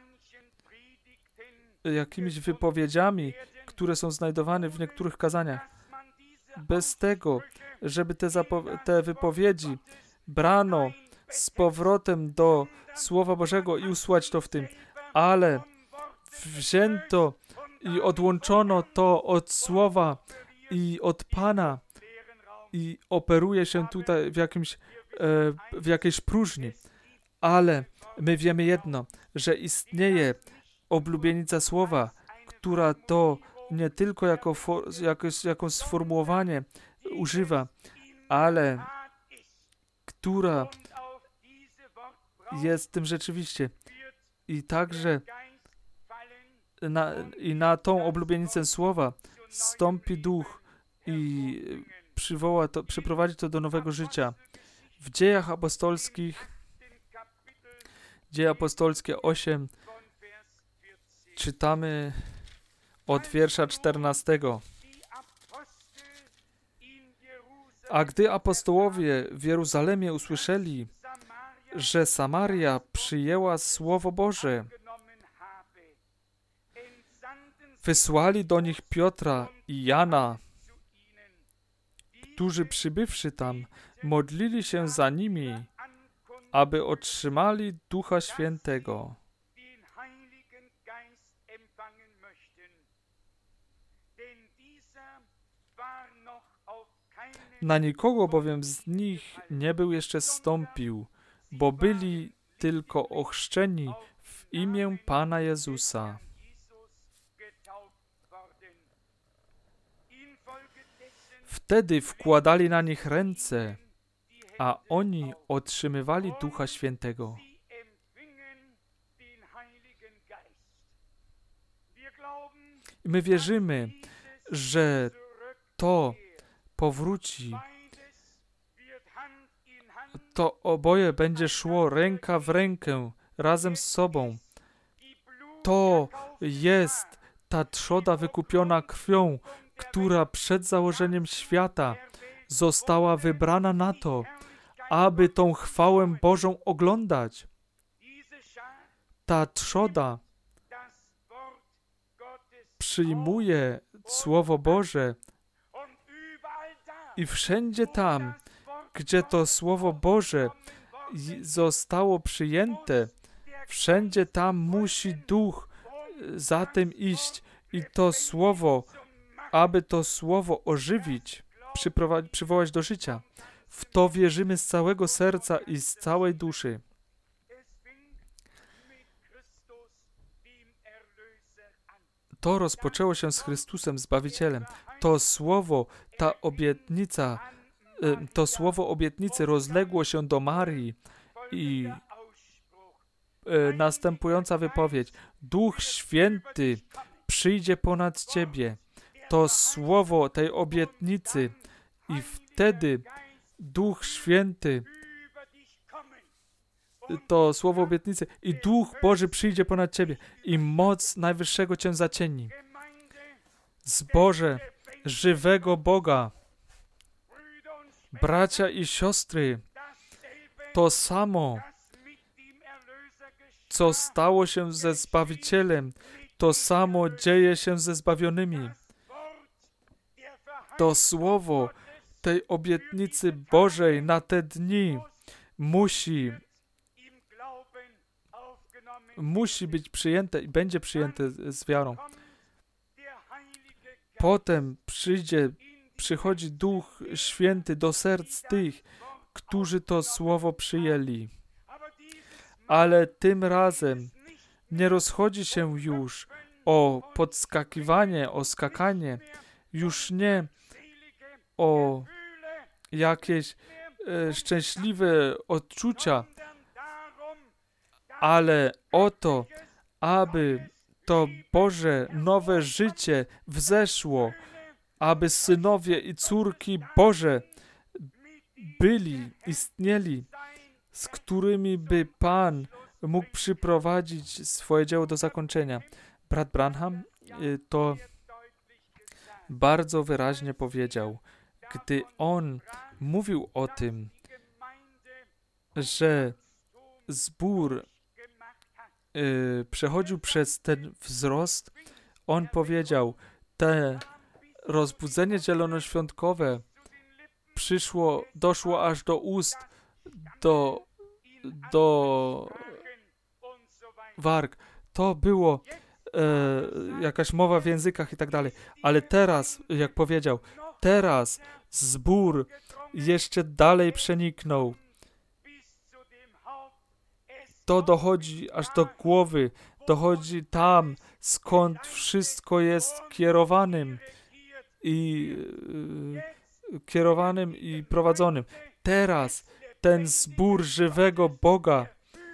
jakimiś wypowiedziami, które są znajdowane w niektórych kazaniach, bez tego, żeby te, zapo- te wypowiedzi brano z powrotem do Słowa Bożego i usłać to w tym, ale wzięto i odłączono to od Słowa i od Pana i operuje się tutaj w, jakimś, e, w jakiejś próżni. Ale my wiemy jedno, że istnieje oblubienica Słowa, która to nie tylko jako, for, jako, jako sformułowanie używa, ale która jest tym rzeczywiście. I także na, i na tą oblubienicę Słowa stąpi Duch i przywoła to, przyprowadzi to do nowego życia. W Dziejach Apostolskich, Dzieje Apostolskie osiem, czytamy od wiersza czternastego. A gdy apostołowie w Jeruzalemie usłyszeli, że Samaria przyjęła Słowo Boże, wysłali do nich Piotra i Jana, którzy przybywszy tam, modlili się za nimi, aby otrzymali Ducha Świętego. Na nikogo bowiem z nich nie był jeszcze zstąpił, bo byli tylko ochrzczeni w imię Pana Jezusa. Wtedy wkładali na nich ręce, a oni otrzymywali Ducha Świętego. I my wierzymy, że to powróci. To oboje będzie szło ręka w rękę, razem z sobą. To jest ta trzoda wykupiona krwią, która przed założeniem świata została wybrana na to, aby tą chwałę Bożą oglądać. Ta trzoda przyjmuje Słowo Boże i wszędzie tam, gdzie to Słowo Boże zostało przyjęte, wszędzie tam musi Duch za tym iść i to Słowo, aby to Słowo ożywić, przywołać do życia. W to wierzymy z całego serca i z całej duszy. To rozpoczęło się z Chrystusem Zbawicielem. To Słowo, ta obietnica, to Słowo obietnicy rozległo się do Marii i następująca wypowiedź: Duch Święty przyjdzie ponad Ciebie. To Słowo tej obietnicy i wtedy Duch Święty, to Słowo obietnicy i Duch Boży przyjdzie ponad Ciebie i moc Najwyższego Cię zacieni. Zboże żywego Boga, bracia i siostry, to samo, co stało się ze Zbawicielem, to samo dzieje się ze zbawionymi. To Słowo tej obietnicy Bożej na te dni musi musi być przyjęte i będzie przyjęte z wiarą. Potem przyjdzie, przychodzi Duch Święty do serc tych, którzy to słowo przyjęli. Ale tym razem nie rozchodzi się już o podskakiwanie, o skakanie, już nie o jakieś e, szczęśliwe odczucia, ale o to, aby to Boże nowe życie wzeszło, aby synowie i córki Boże byli, istnieli, z którymi by Pan mógł przyprowadzić swoje dzieło do zakończenia. Brat Branham to bardzo wyraźnie powiedział, gdy on mówił o tym, że zbór y, przechodził przez ten wzrost, on powiedział, te rozbudzenie zielonoświątkowe przyszło, doszło aż do ust, do, do warg. To było e, jakaś mowa w językach i tak dalej. Ale teraz, jak powiedział, teraz zbór jeszcze dalej przeniknął. To dochodzi aż do głowy, dochodzi tam, skąd wszystko jest kierowanym i e, kierowanym i prowadzonym. Teraz ten zbór żywego Boga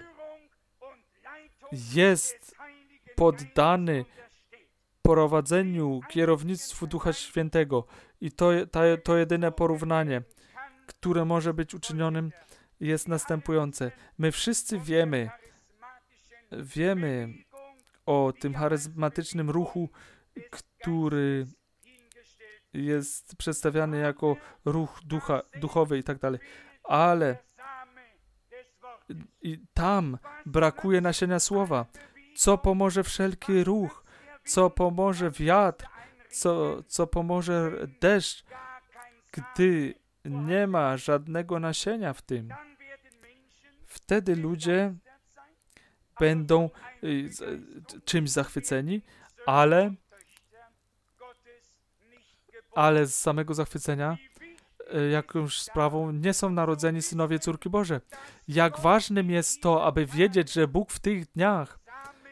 jest poddany prowadzeniu, kierownictwu Ducha Świętego. I to, to, to jedyne porównanie, które może być uczynionym, jest następujące. My wszyscy wiemy, wiemy o tym charyzmatycznym ruchu, który jest przedstawiany jako ruch ducha, duchowy i tak dalej. Ale i tam brakuje nasienia słowa. Co pomoże wszelki ruch? Co pomoże wiatr? Co, co pomoże deszcz, gdy nie ma żadnego nasienia w tym? Wtedy ludzie będą y, czymś zachwyceni, ale, ale z samego zachwycenia jakąś sprawą nie są narodzeni synowie, córki Boże. Jak ważnym jest to, aby wiedzieć, że Bóg w tych dniach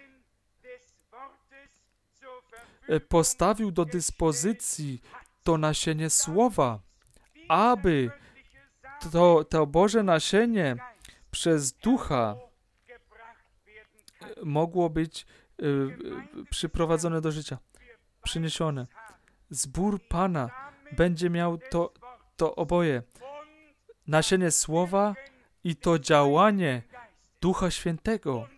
postawił do dyspozycji to nasienie słowa, aby to, to Boże nasienie przez Ducha mogło być y, przyprowadzone do życia, przyniesione. Zbór Pana będzie miał to, to oboje. Nasienie słowa i to działanie Ducha Świętego.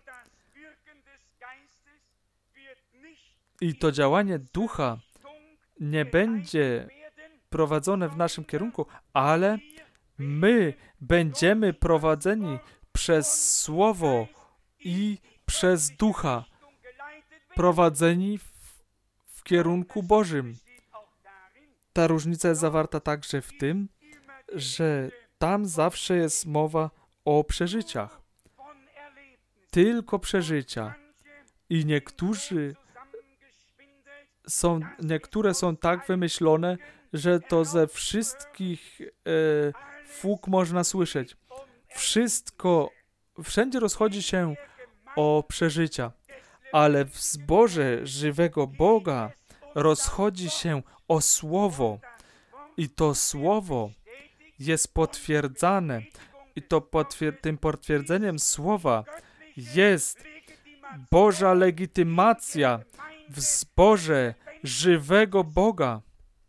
I to działanie Ducha nie będzie prowadzone w naszym kierunku, ale my będziemy prowadzeni przez Słowo i przez Ducha. Prowadzeni w, w kierunku Bożym. Ta różnica jest zawarta także w tym, że tam zawsze jest mowa o przeżyciach. Tylko przeżycia. I niektórzy są, niektóre są tak wymyślone, że to ze wszystkich e, fug można słyszeć. Wszystko, wszędzie rozchodzi się o przeżycia, ale w zborze żywego Boga rozchodzi się o Słowo. I to Słowo jest potwierdzane. I to potwier- tym potwierdzeniem Słowa jest Boża legitymacja w zborze żywego Boga.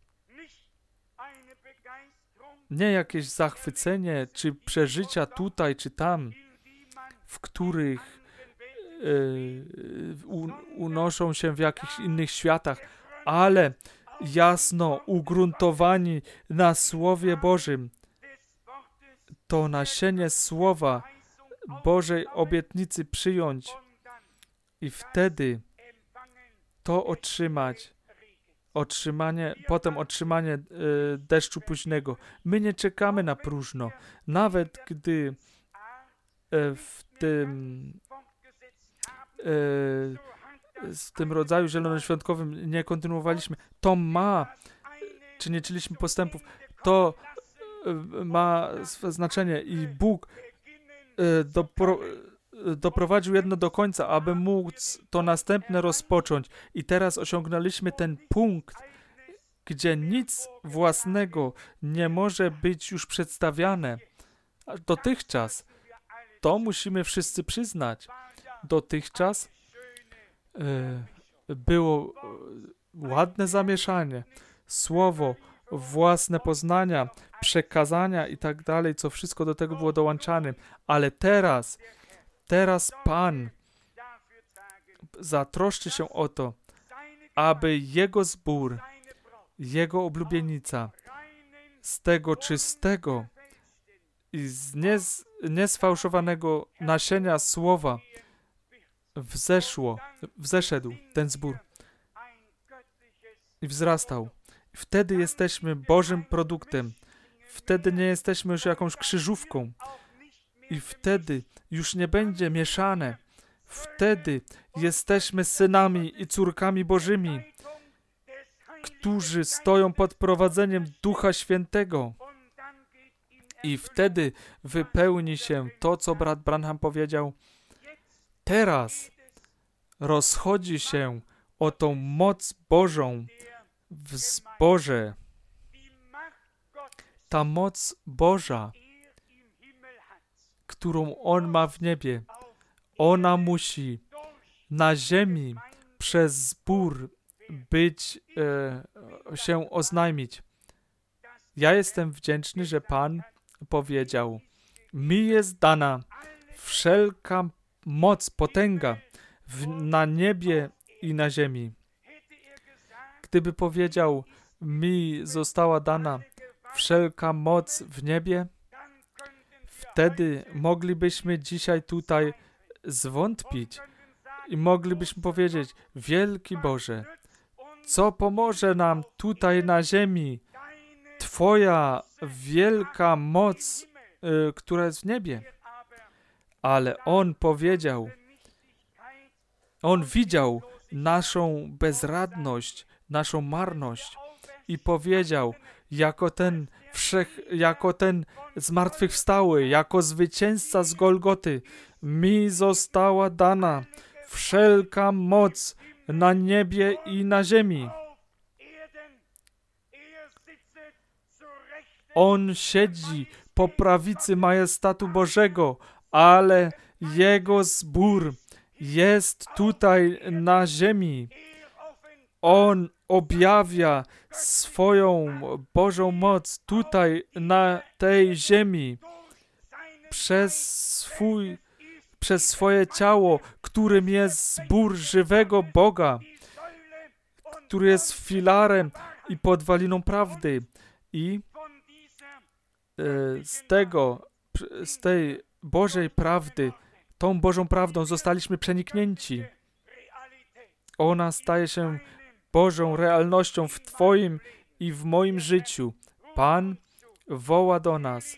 Nie jakieś zachwycenie, czy przeżycia tutaj, czy tam, w których yy, unoszą się w jakichś innych światach, ale jasno ugruntowani na Słowie Bożym. To nasienie Słowa Bożej obietnicy przyjąć i wtedy to otrzymać, otrzymanie, potem otrzymanie y, deszczu późnego. My nie czekamy na próżno. Nawet gdy y, w tym w tym rodzaju zielonoświątkowym nie kontynuowaliśmy, to ma, czy nie czyniliśmy postępów, to ma swe znaczenie i Bóg dopro, doprowadził jedno do końca, aby móc to następne rozpocząć. I teraz osiągnęliśmy ten punkt, gdzie nic własnego nie może być już przedstawiane. Dotychczas, to musimy wszyscy przyznać, dotychczas y, było ładne zamieszanie, słowo, własne poznania, przekazania i tak dalej, co wszystko do tego było dołączane. Ale teraz, teraz Pan zatroszczy się o to, aby Jego zbór, Jego oblubienica z tego czystego i z nies, niesfałszowanego nasienia słowa wzeszło, wzeszedł ten zbór i wzrastał. Wtedy jesteśmy Bożym produktem. Wtedy nie jesteśmy już jakąś krzyżówką. I wtedy już nie będzie mieszane. Wtedy jesteśmy synami i córkami Bożymi, którzy stoją pod prowadzeniem Ducha Świętego. I wtedy wypełni się to, co brat Branham powiedział. Teraz rozchodzi się o tą moc Bożą w zborze. Ta moc Boża, którą On ma w niebie, ona musi na ziemi przez zbór być, e, się oznajmić. Ja jestem wdzięczny, że Pan powiedział, mi jest dana wszelka moc, potęga w, na niebie i na ziemi. Gdyby powiedział, mi została dana wszelka moc w niebie, wtedy moglibyśmy dzisiaj tutaj zwątpić i moglibyśmy powiedzieć, wielki Boże, co pomoże nam tutaj na ziemi? Twoja wielka moc, y, która jest w niebie. Ale On powiedział, On widział naszą bezradność, naszą marność i powiedział, jako ten wszech, jako ten zmartwychwstały, jako zwycięzca z Golgoty, mi została dana wszelka moc na niebie i na ziemi. On siedzi po prawicy majestatu Bożego, ale Jego zbór jest tutaj na ziemi. On objawia swoją Bożą moc tutaj na tej ziemi przez swój, przez swoje ciało, którym jest zbór żywego Boga, który jest filarem i podwaliną prawdy. I z tego, z tej Bożej prawdy, tą Bożą prawdą zostaliśmy przeniknięci. Ona staje się Bożą realnością w Twoim i w moim życiu. Pan woła do nas.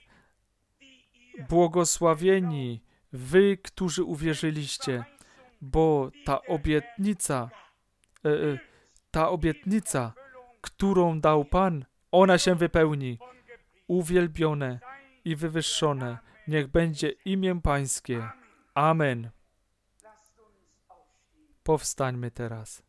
Błogosławieni wy, którzy uwierzyliście, bo ta obietnica, e, ta obietnica, którą dał Pan, ona się wypełni. Uwielbione i wywyższone niech będzie imię Pańskie. Amen. Powstańmy teraz.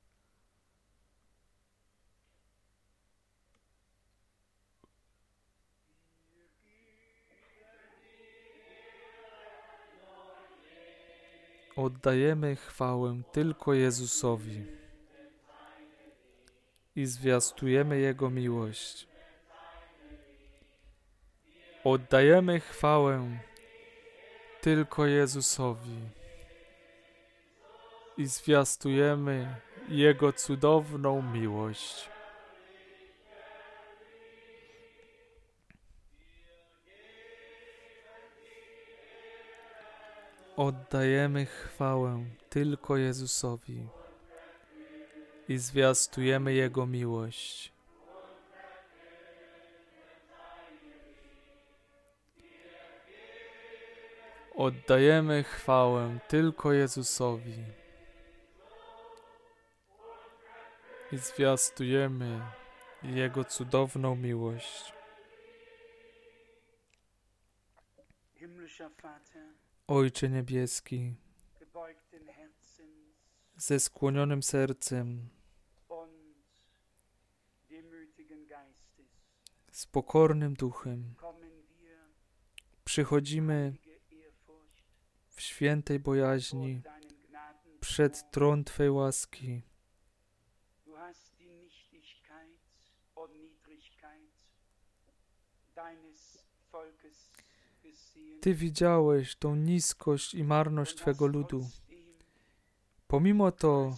Oddajemy chwałę tylko Jezusowi i zwiastujemy Jego miłość. Oddajemy chwałę tylko Jezusowi i zwiastujemy Jego cudowną miłość. Oddajemy chwałę tylko Jezusowi i zwiastujemy Jego miłość. Oddajemy chwałę tylko Jezusowi i zwiastujemy Jego cudowną miłość. Ojcze Niebieski, ze skłonionym sercem, z pokornym duchem przychodzimy w świętej bojaźni przed tron Twej łaski. Ty widziałeś tą niskość i marność Twego ludu. Pomimo to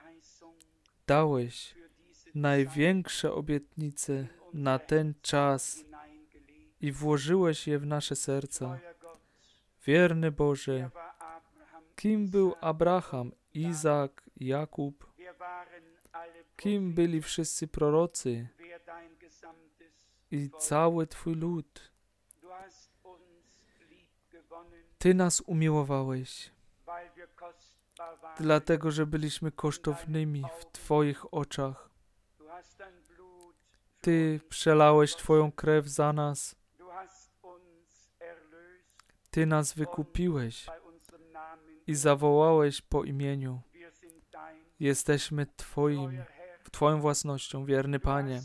dałeś największe obietnice na ten czas i włożyłeś je w nasze serca. Wierny Boże, kim był Abraham, Izak, Jakub? Kim byli wszyscy prorocy i cały Twój lud? Ty nas umiłowałeś, dlatego że byliśmy kosztownymi w Twoich oczach. Ty przelałeś Twoją krew za nas. Ty nas wykupiłeś i zawołałeś po imieniu. Jesteśmy Twoim, Twoją własnością, wierny Panie.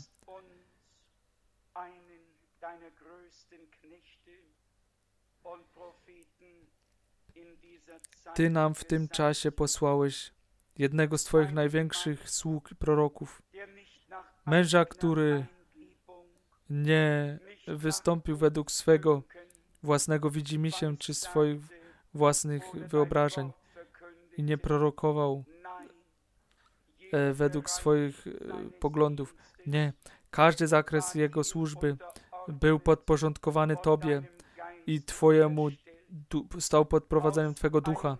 Ty nam w tym czasie posłałeś jednego z Twoich największych sług proroków, męża, który nie wystąpił według swego własnego widzimisię czy swoich własnych wyobrażeń i nie prorokował e, według swoich e, poglądów. Nie, każdy zakres jego służby był podporządkowany Tobie i Twojemu du- stał pod prowadzeniem Twego ducha.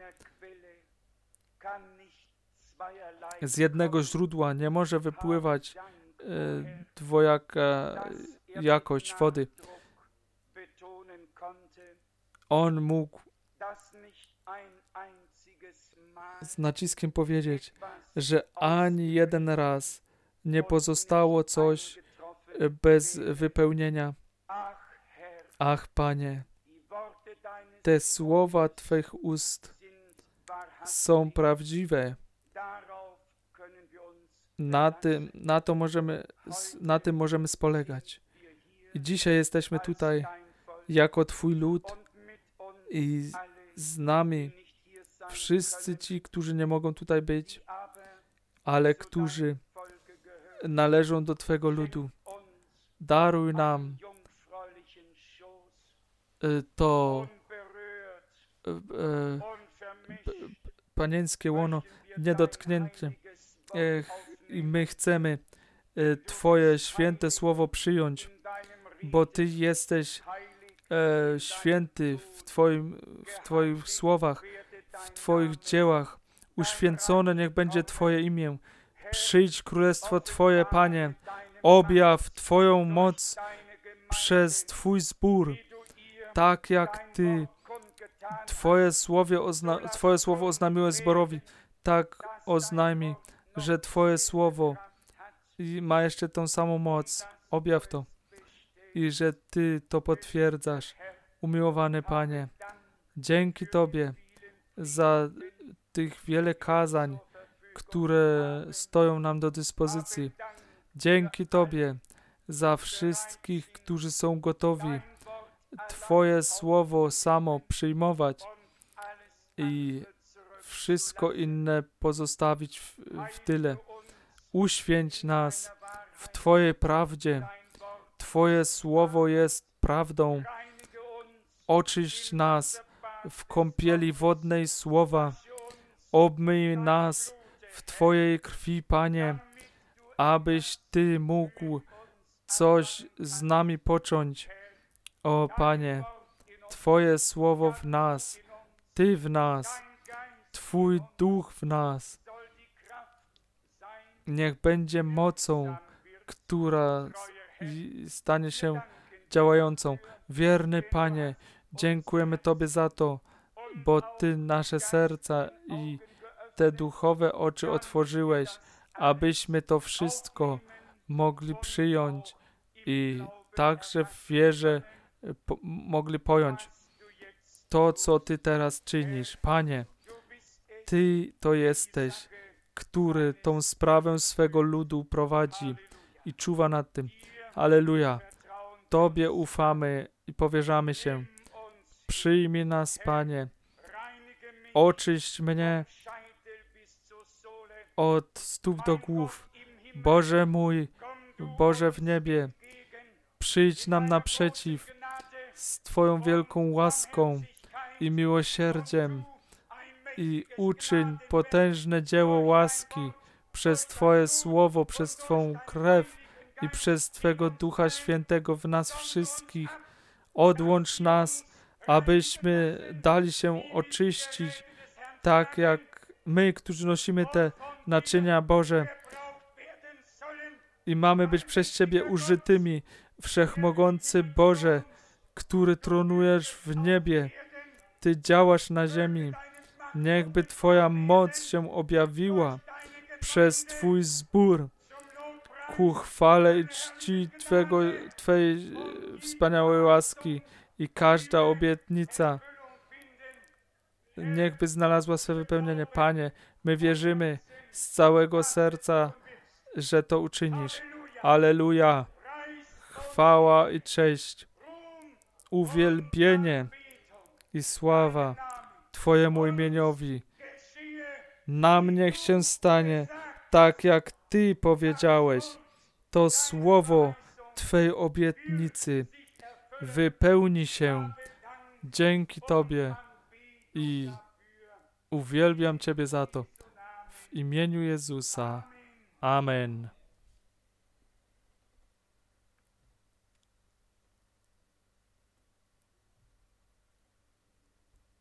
Z jednego źródła nie może wypływać e, dwojaka jakość wody. On mógł z naciskiem powiedzieć, że ani jeden raz nie pozostało coś bez wypełnienia. Ach, Panie, te słowa Twych ust są prawdziwe. Na tym, na to możemy, na tym możemy spolegać. I dzisiaj jesteśmy tutaj jako Twój lud i z nami wszyscy ci, którzy nie mogą tutaj być, ale którzy należą do Twego ludu. Daruj nam to e, panieńskie łono niedotknięte. I my chcemy Twoje święte słowo przyjąć, bo Ty jesteś e, święty w, twoim, w Twoich słowach, w Twoich dziełach. Uświęcone niech będzie Twoje imię. Przyjdź królestwo Twoje, Panie. Objaw Twoją moc przez Twój zbór, tak jak Ty Twoje słowo, ozna- Twoje słowo oznamiłeś zborowi, tak oznajmij, że Twoje słowo ma jeszcze tą samą moc. Objaw to. I że Ty to potwierdzasz. Umiłowany Panie, dzięki Tobie za tych wiele kazań, które stoją nam do dyspozycji. Dzięki Tobie za wszystkich, którzy są gotowi Twoje słowo samo przyjmować i wszystko inne pozostawić w, w tyle. Uświęć nas w Twojej prawdzie. Twoje słowo jest prawdą. Oczyść nas w kąpieli wodnej słowa. Obmyj nas w Twojej krwi, Panie, abyś Ty mógł coś z nami począć. O Panie, Twoje słowo w nas, Ty w nas, Twój duch w nas. Niech będzie mocą, która stanie się działającą. Wierny Panie, dziękujemy Tobie za to, bo Ty nasze serca i te duchowe oczy otworzyłeś, abyśmy to wszystko mogli przyjąć i także w wierze po, mogli pojąć to, co Ty teraz czynisz. Panie, Ty to jesteś, który tą sprawę swego ludu prowadzi i czuwa nad tym. Alleluja. Tobie ufamy i powierzamy się. Przyjmij nas, Panie. Oczyść mnie od stóp do głów. Boże mój, Boże w niebie, przyjdź nam naprzeciw z Twoją wielką łaską i miłosierdziem i uczyń potężne dzieło łaski przez Twoje słowo, przez Twą krew i przez Twego Ducha Świętego w nas wszystkich. Odłącz nas, abyśmy dali się oczyścić, tak jak my, którzy nosimy te naczynia Boże i mamy być przez Ciebie użytymi. Wszechmogący Boże, który tronujesz w niebie, Ty działasz na ziemi. Niechby Twoja moc się objawiła przez Twój zbór ku chwale i czci Twego, Twej wspaniałej łaski i każda obietnica niechby znalazła swe wypełnienie. Panie, my wierzymy z całego serca, że to uczynisz. Alleluja! Chwała i cześć, uwielbienie i sława Twojemu imieniowi. Nam niech się stanie tak, jak Ty powiedziałeś. To słowo Twej obietnicy wypełni się. Dzięki Tobie i uwielbiam Ciebie za to. W imieniu Jezusa. Amen.